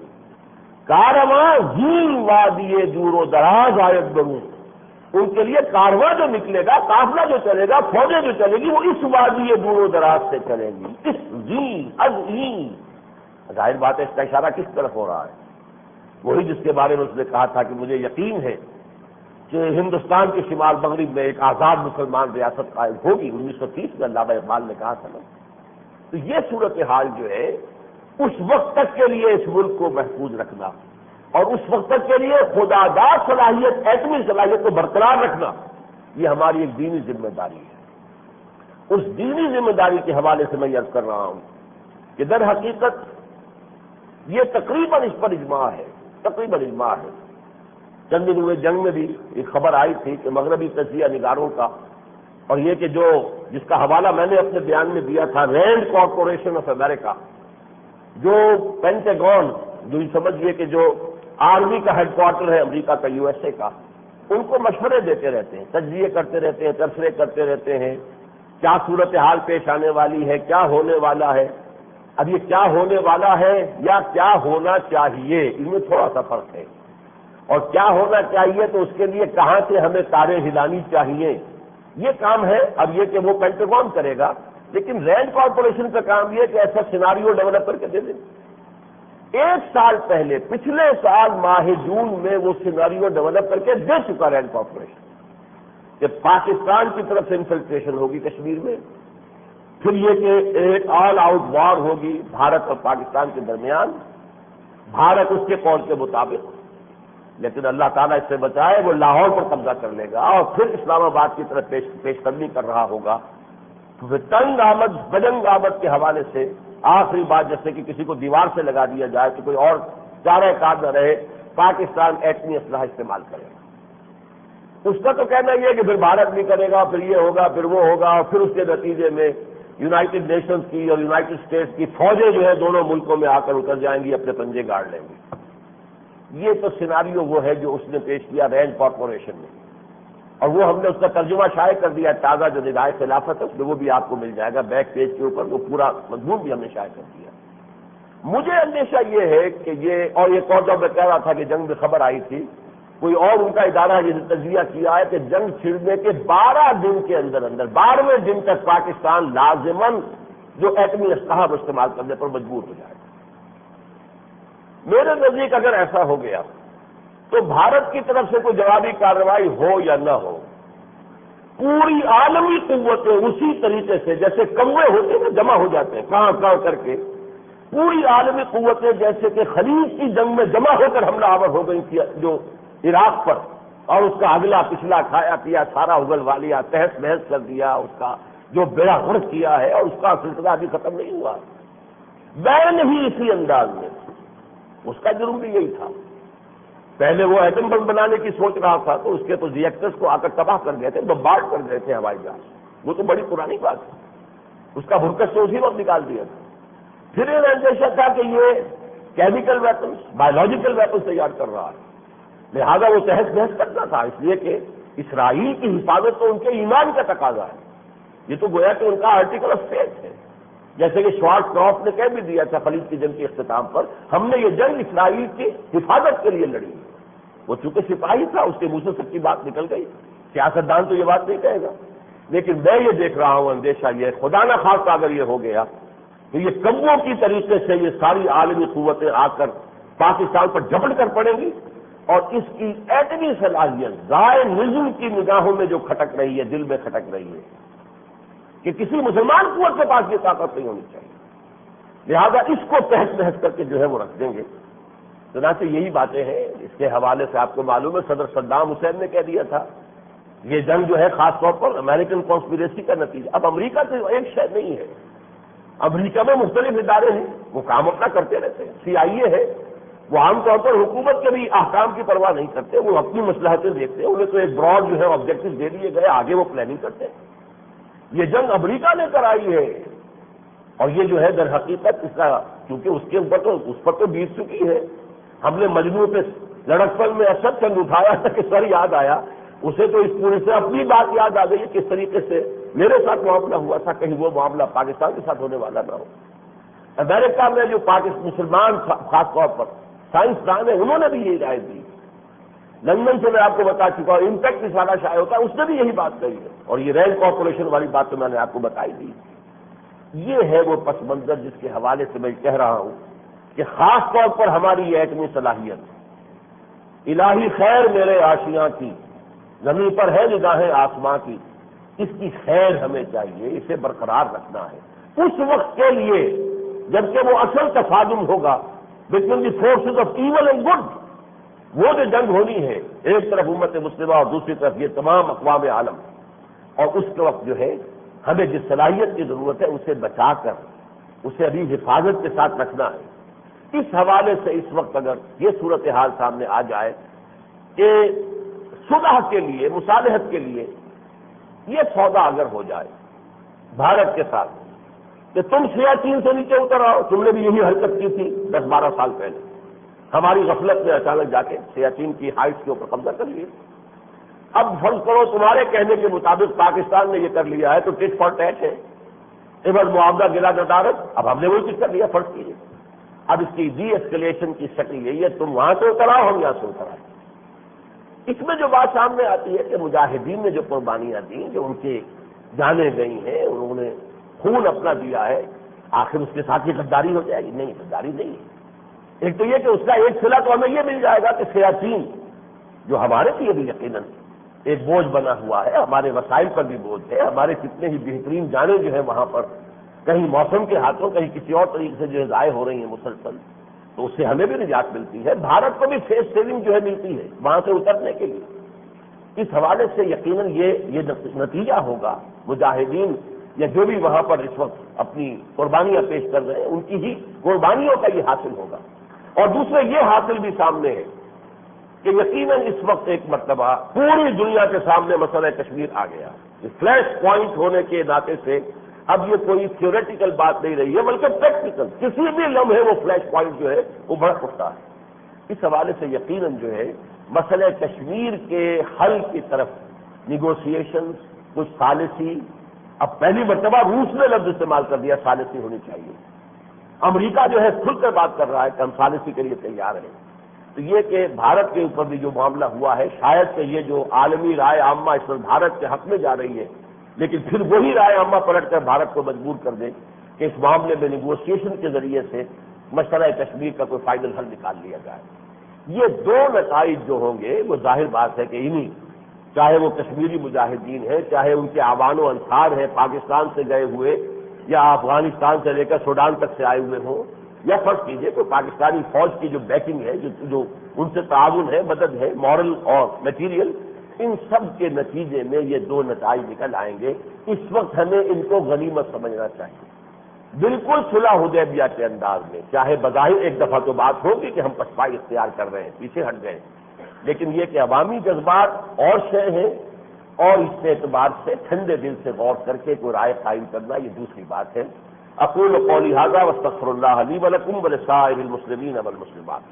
کارواں جیل وادی دور و دراز آیت برون۔ ان کے لیے کارواں جو نکلے گا، قافلہ جو چلے گا، فوجیں جو چلے گی، وہ اس وادی دور و دراز سے چلے گی، اس جی از این۔ ظاہر بات ہے اس کا اشارہ کس طرف ہو رہا ہے؟ وہی جس کے بارے میں اس نے کہا تھا کہ مجھے یقین ہے کہ ہندوستان کے شمال مغرب میں ایک آزاد مسلمان ریاست قائم ہوگی، انیس سو تیس میں علامہ اقبال نے کہا تھا نا۔ تو یہ صورتحال جو ہے اس وقت تک کے لیے اس ملک کو محفوظ رکھنا اور اس وقت تک کے لیے خودآگاہ صلاحیت، ایٹمی صلاحیت کو برقرار رکھنا، یہ ہماری ایک دینی ذمہ داری ہے۔ اس دینی ذمہ داری کے حوالے سے میں یہ عرض کر رہا ہوں کہ در حقیقت یہ تقریباً اس پر اجماع ہے، تقریباً اجماع ہے۔ چند دن ہوئے جنگ میں بھی ایک خبر آئی تھی کہ مغربی تجزیہ نگاروں کا، اور یہ کہ جو جس کا حوالہ میں نے اپنے بیان میں دیا تھا، رینڈ کارپوریشن آف امریکہ، جو پینٹاگون، جو سمجھیے کہ جو آرمی کا ہیڈ کوارٹر ہے امریکہ کا، یو ایس اے کا، ان کو مشورے دیتے رہتے ہیں، تجزیے کرتے رہتے ہیں، تبصرے کرتے رہتے ہیں، کیا صورتحال پیش آنے والی ہے، کیا ہونے والا ہے۔ اب یہ کیا ہونے والا ہے یا کیا ہونا چاہیے، ان میں تھوڑا سا فرق ہے، اور کیا ہونا چاہیے تو اس کے لیے کہاں سے ہمیں تاریں ہلانی چاہیے، یہ کام ہے اب یہ کہ وہ پینٹاگون کرے گا، لیکن رینڈ کارپوریشن کا کام یہ کہ ایسا سیناریو ڈیولپ کر کے دے دیں۔ ایک سال پہلے، پچھلے سال ماہ جون میں وہ سیناریو ڈیولپ کر کے دے چکا رینڈ کارپوریشن کہ پاکستان کی طرف سے انفلٹریشن ہوگی کشمیر میں، پھر یہ کہ ایک آل آؤٹ وار ہوگی بھارت اور پاکستان کے درمیان، بھارت اس کے قول کے مطابق، لیکن اللہ تعالیٰ اس سے بچائے وہ لاہور پر قبضہ کر لے گا اور پھر اسلام آباد کی طرف پیش پیش قدمی کر رہا ہوگا۔ تو پھر تنگ آمد بدنگ آمد کے حوالے سے آخری بات جیسے کہ کسی کو دیوار سے لگا دیا جائے تو کوئی اور چارہ کار نہ رہے، پاکستان ایٹمی اسلحہ استعمال کرے گا۔ اس کا تو کہنا یہ ہے کہ پھر بھارت بھی کرے گا، پھر یہ ہوگا، پھر وہ ہوگا، اور پھر اس کے نتیجے میں یونائٹڈ نیشنز کی اور یونائٹڈ اسٹیٹس کی فوجیں جو ہے دونوں ملکوں میں آ کر اتر جائیں گی، اپنے پنجے گاڑ لیں گی۔ یہ تو سیناریو وہ ہے جو اس نے پیش کیا رینڈ کارپوریشن میں، اور وہ ہم نے اس کا ترجمہ شائع کر دیا، تازہ جو ندائے خلافت ہے اس میں وہ بھی آپ کو مل جائے گا بیک پیج کے اوپر، وہ پورا مضمون بھی ہم نے شائع کر دیا۔ مجھے اندیشہ یہ ہے کہ یہ، اور یہ اور جب میں کہہ رہا تھا کہ جنگ میں خبر آئی تھی، کوئی اور ان کا ادارہ جس نے تجزیہ کیا ہے کہ جنگ چھڑنے کے بارہ دن کے اندر اندر بارہویں دن تک پاکستان لازماً جو ایٹمی اسلحہ استعمال کرنے پر مجبور ہو جائے گا۔ میرے نزدیک اگر ایسا ہو گیا تو بھارت کی طرف سے کوئی جوابی کارروائی ہو یا نہ ہو، پوری عالمی قوتیں اسی طریقے سے جیسے کوے ہوتے ہیں جمع ہو جاتے ہیں کہاں کہاں کر کے، پوری عالمی قوتیں جیسے کہ خلیج کی جنگ میں جمع ہو کر حملہ آور ہو گئی تھی جو عراق پر، اور اس کا اگلا پچھلا کھایا پیا سارا اگلوا لیا، تہس بحث کر دیا، اس کا جو بیڑا غرق کیا ہے، اور اس کا سلسلہ ابھی ختم نہیں ہوا، بین ہی اسی انداز میں۔ اس کا جرم بھی یہی تھا، پہلے وہ ایٹم بم بنانے کی سوچ رہا تھا تو اس کے تو ری ایکٹرز کو آ کر تباہ کر گئے تھے، بمبارڈ کر گئے تھے ہوائی جہاز، وہ تو بڑی پرانی بات ہے، اس کا بھرکس تو اسی وقت نکال دیا تھا۔ پھر یہ اندیشہ تھا کہ یہ کیمیکل ویپنس، بایولوجیکل ویپنس تیار کر رہا ہے، لہذا وہ تحس بحث کرنا تھا، اس لیے کہ اسرائیل کی حفاظت تو ان کے ایمان کا تقاضا ہے، یہ تو گویا کہ ان کا آرٹیکل آف فیتھ ہے، جیسے کہ شوارٹ کرافٹ نے کہہ بھی دیا تھا خلیج کی جنگ کے اختتام پر، ہم نے یہ جنگ اسرائیل کی حفاظت کے لیے لڑی۔ وہ چونکہ سپاہی تھا، اس کے منہ سے سچی بات نکل گئی، سیاستدان تو یہ بات نہیں کہے گا، لیکن میں یہ دیکھ رہا ہوں اندیشہ یہ، خدا نہ خواستہ اگر یہ ہو گیا تو یہ کبوں کی طریقے سے یہ ساری عالمی قوتیں آ کر پاکستان پر جھپٹ کر پڑیں گی، اور اس کی ایٹمی صلاحیت ضائع نظم کی نگاہوں میں جو کھٹک رہی ہے، دل میں کھٹک رہی ہے کہ کسی مسلمان قوت کے پاس یہ طاقت نہیں ہونی چاہیے، لہذا اس کو تحس بحث کر کے جو ہے وہ رکھ دیں گے۔ چنانچہ یہی باتیں ہیں، اس کے حوالے سے آپ کو معلوم ہے صدر صدام حسین نے کہہ دیا تھا یہ جنگ جو ہے خاص طور پر امریکن کانسپیریسی کا نتیجہ۔ اب امریکہ تو ایک شے نہیں ہے، امریکہ میں مختلف ادارے ہیں، وہ کام اپنا کرتے رہتے ہیں، سی آئی اے ہے، وہ عام طور پر حکومت کے بھی احکام کی پرواہ نہیں کرتے، وہ اپنی مصلحتیں دیکھتے ہیں، انہیں تو ایک براڈ جو ہے آبجیکٹو دے دیے گئے، آگے وہ پلاننگ کرتے ہیں۔ یہ جنگ امریکہ نے کرائی ہے، اور یہ جو ہے در حقیقت اس کا، کیونکہ اس کے اوپر تو اس پر تو بیت چکی ہے، ہم نے مجموع پہ لڑکپن میں اسد چند اٹھایا تھا کہ سر یاد آیا، اسے تو اس پورے سے اپنی بات یاد آ گئی کس طریقے سے میرے ساتھ معاملہ ہوا تھا، کہیں وہ معاملہ پاکستان کے ساتھ ہونے والا نہ ہو۔ امریکہ میں جو پاکستان مسلمان خاص طور پر سائنسدان ہیں، انہوں نے بھی یہی رائے دی، لندن سے میں آپ کو بتا چکا ہوں، امپیکٹ رسالہ شائع ہوتا ہے، اس نے بھی یہی بات کہی ہے، اور یہ رینڈ کارپوریشن والی بات تو میں نے آپ کو بتائی دی۔ یہ ہے وہ پس منظر جس کے حوالے سے میں کہہ رہا ہوں کہ خاص طور پر ہماری یہ ایٹمی صلاحیت الہی خیر میرے آشیاں کی، زمین پر ہے نگاہیں آسماں کی، اس کی خیر ہمیں چاہیے، اسے برقرار رکھنا ہے اس وقت کے لیے جبکہ وہ اصل تصادم ہوگا between the forces of evil and good. وہ جو جنگ ہونی ہے ایک طرف امت مسلمہ اور دوسری طرف یہ تمام اقوام عالم، اور اس کے وقت جو ہے ہمیں جس صلاحیت کی ضرورت ہے اسے بچا کر اسے ابھی حفاظت کے ساتھ رکھنا ہے. اس حوالے سے اس وقت اگر یہ صورتحال سامنے آ جائے کہ صلح کے لیے، مصالحت کے لیے یہ سودا اگر ہو جائے بھارت کے ساتھ کہ تم سیاچین سے نیچے اتر آؤ، تم نے بھی یہی حرکت کی تھی دس بارہ سال پہلے، ہماری غفلت میں اچانک جا کے سیاچین کی ہائٹس کے اوپر قبضہ کر لیا. اب فرض کرو تمہارے کہنے کے مطابق پاکستان نے یہ کر لیا ہے تو ٹٹ فار ٹیٹ ہے، عوض معاوضہ گلا ندارت. اب ہم نے وہی چیز کر لیا، فرض کیجیے. اب اس کی ڈی ایسکیلیشن کی شکل یہی ہے تم وہاں سے اتر آؤ، ہم یہاں سے اتر آئے. اس میں جو بات سامنے آتی ہے کہ مجاہدین نے جو قربانیاں دی، جو ان کی جانیں گئی ہیں، انہوں نے خون اپنا دیا ہے، آخر اس کے ساتھ یہ غداری ہو جائے گی؟ نہیں، غداری نہیں ہے. ایک تو یہ کہ اس کا ایک صلہ تو ہمیں یہ مل جائے گا کہ سیاچین جو ہمارے لیے بھی یقیناً ایک بوجھ بنا ہوا ہے، ہمارے وسائل پر بھی بوجھ ہے، ہمارے کتنے ہی بہترین جانیں جو ہیں وہاں پر کہیں موسم کے ہاتھوں کہیں کسی اور طریقے سے جو ہے ضائع ہو رہی ہیں مسلسل، تو اس سے ہمیں بھی نجات ملتی ہے، بھارت کو بھی فیس سیونگ جو ہے ملتی ہے وہاں سے اترنے کے لیے. اس حوالے سے یقیناً یہ یہ نتیجہ ہوگا مجاہدین یا جو بھی وہاں پر اس وقت اپنی قربانیاں پیش کر رہے ہیں ان کی ہی قربانیوں کا یہ حاصل ہوگا. اور دوسرے یہ حاصل بھی سامنے ہے کہ یقیناً اس وقت ایک مرتبہ پوری دنیا کے سامنے مسئلہ کشمیر آ گیا. فلیش پوائنٹ ہونے کے ناطے سے اب یہ کوئی تھیوریٹیکل بات نہیں رہی ہے بلکہ پریکٹیکل، کسی بھی لمحے وہ فلیش پوائنٹ جو ہے وہ بڑھ اٹھتا ہے. اس حوالے سے یقیناً جو ہے مسئلہ کشمیر کے حل کی طرف نیگوسیشن، کچھ ثالثی، اب پہلی مرتبہ روس نے لفظ استعمال کر دیا ثالثی ہونی چاہیے. امریکہ جو ہے کھل کر بات کر رہا ہے کہ ہم ثالثی کے لیے تیار ہیں. تو یہ کہ بھارت کے اوپر بھی جو معاملہ ہوا ہے شاید کہ یہ جو عالمی رائے عامہ اس وقت بھارت کے حق میں جا رہی ہے، لیکن پھر وہی رائے عامہ پلٹ کر بھارت کو مجبور کر دے کہ اس معاملے میں نیگوسیشن کے ذریعے سے مسئلہ کشمیر کا کوئی فائنل حل نکال لیا جائے. یہ دو نتائج جو ہوں گے وہ ظاہر بات ہے کہ انہی، چاہے وہ کشمیری مجاہدین ہیں، چاہے ان کے اعوان و انصار ہیں پاکستان سے گئے ہوئے یا افغانستان سے لے کر سوڈان تک سے آئے ہوئے ہوں، یا فرض کیجئے کوئی پاکستانی فوج کی جو بیکنگ ہے، جو جو ان سے تعاون ہے، مدد ہے، مورل اور میٹیریل، ان سب کے نتیجے میں یہ دو نتائج نکل آئیں گے. اس وقت ہمیں ان کو غنیمت سمجھنا چاہیے، بالکل صلح حدیبیہ کے انداز میں. چاہے بظاہر ایک دفعہ تو بات ہوگی کہ ہم پسپائی اختیار کر رہے ہیں، پیچھے ہٹ گئے، لیکن یہ کہ عوامی جذبات اور شے ہیں، اور اس اعتبار سے ٹھنڈے دل سے غور کر کے کوئی رائے قائم کرنا یہ دوسری بات ہے. اقول قولی ھذا واستغفر اللہ لی ولکم ولسائر المسلمین والمسلمات.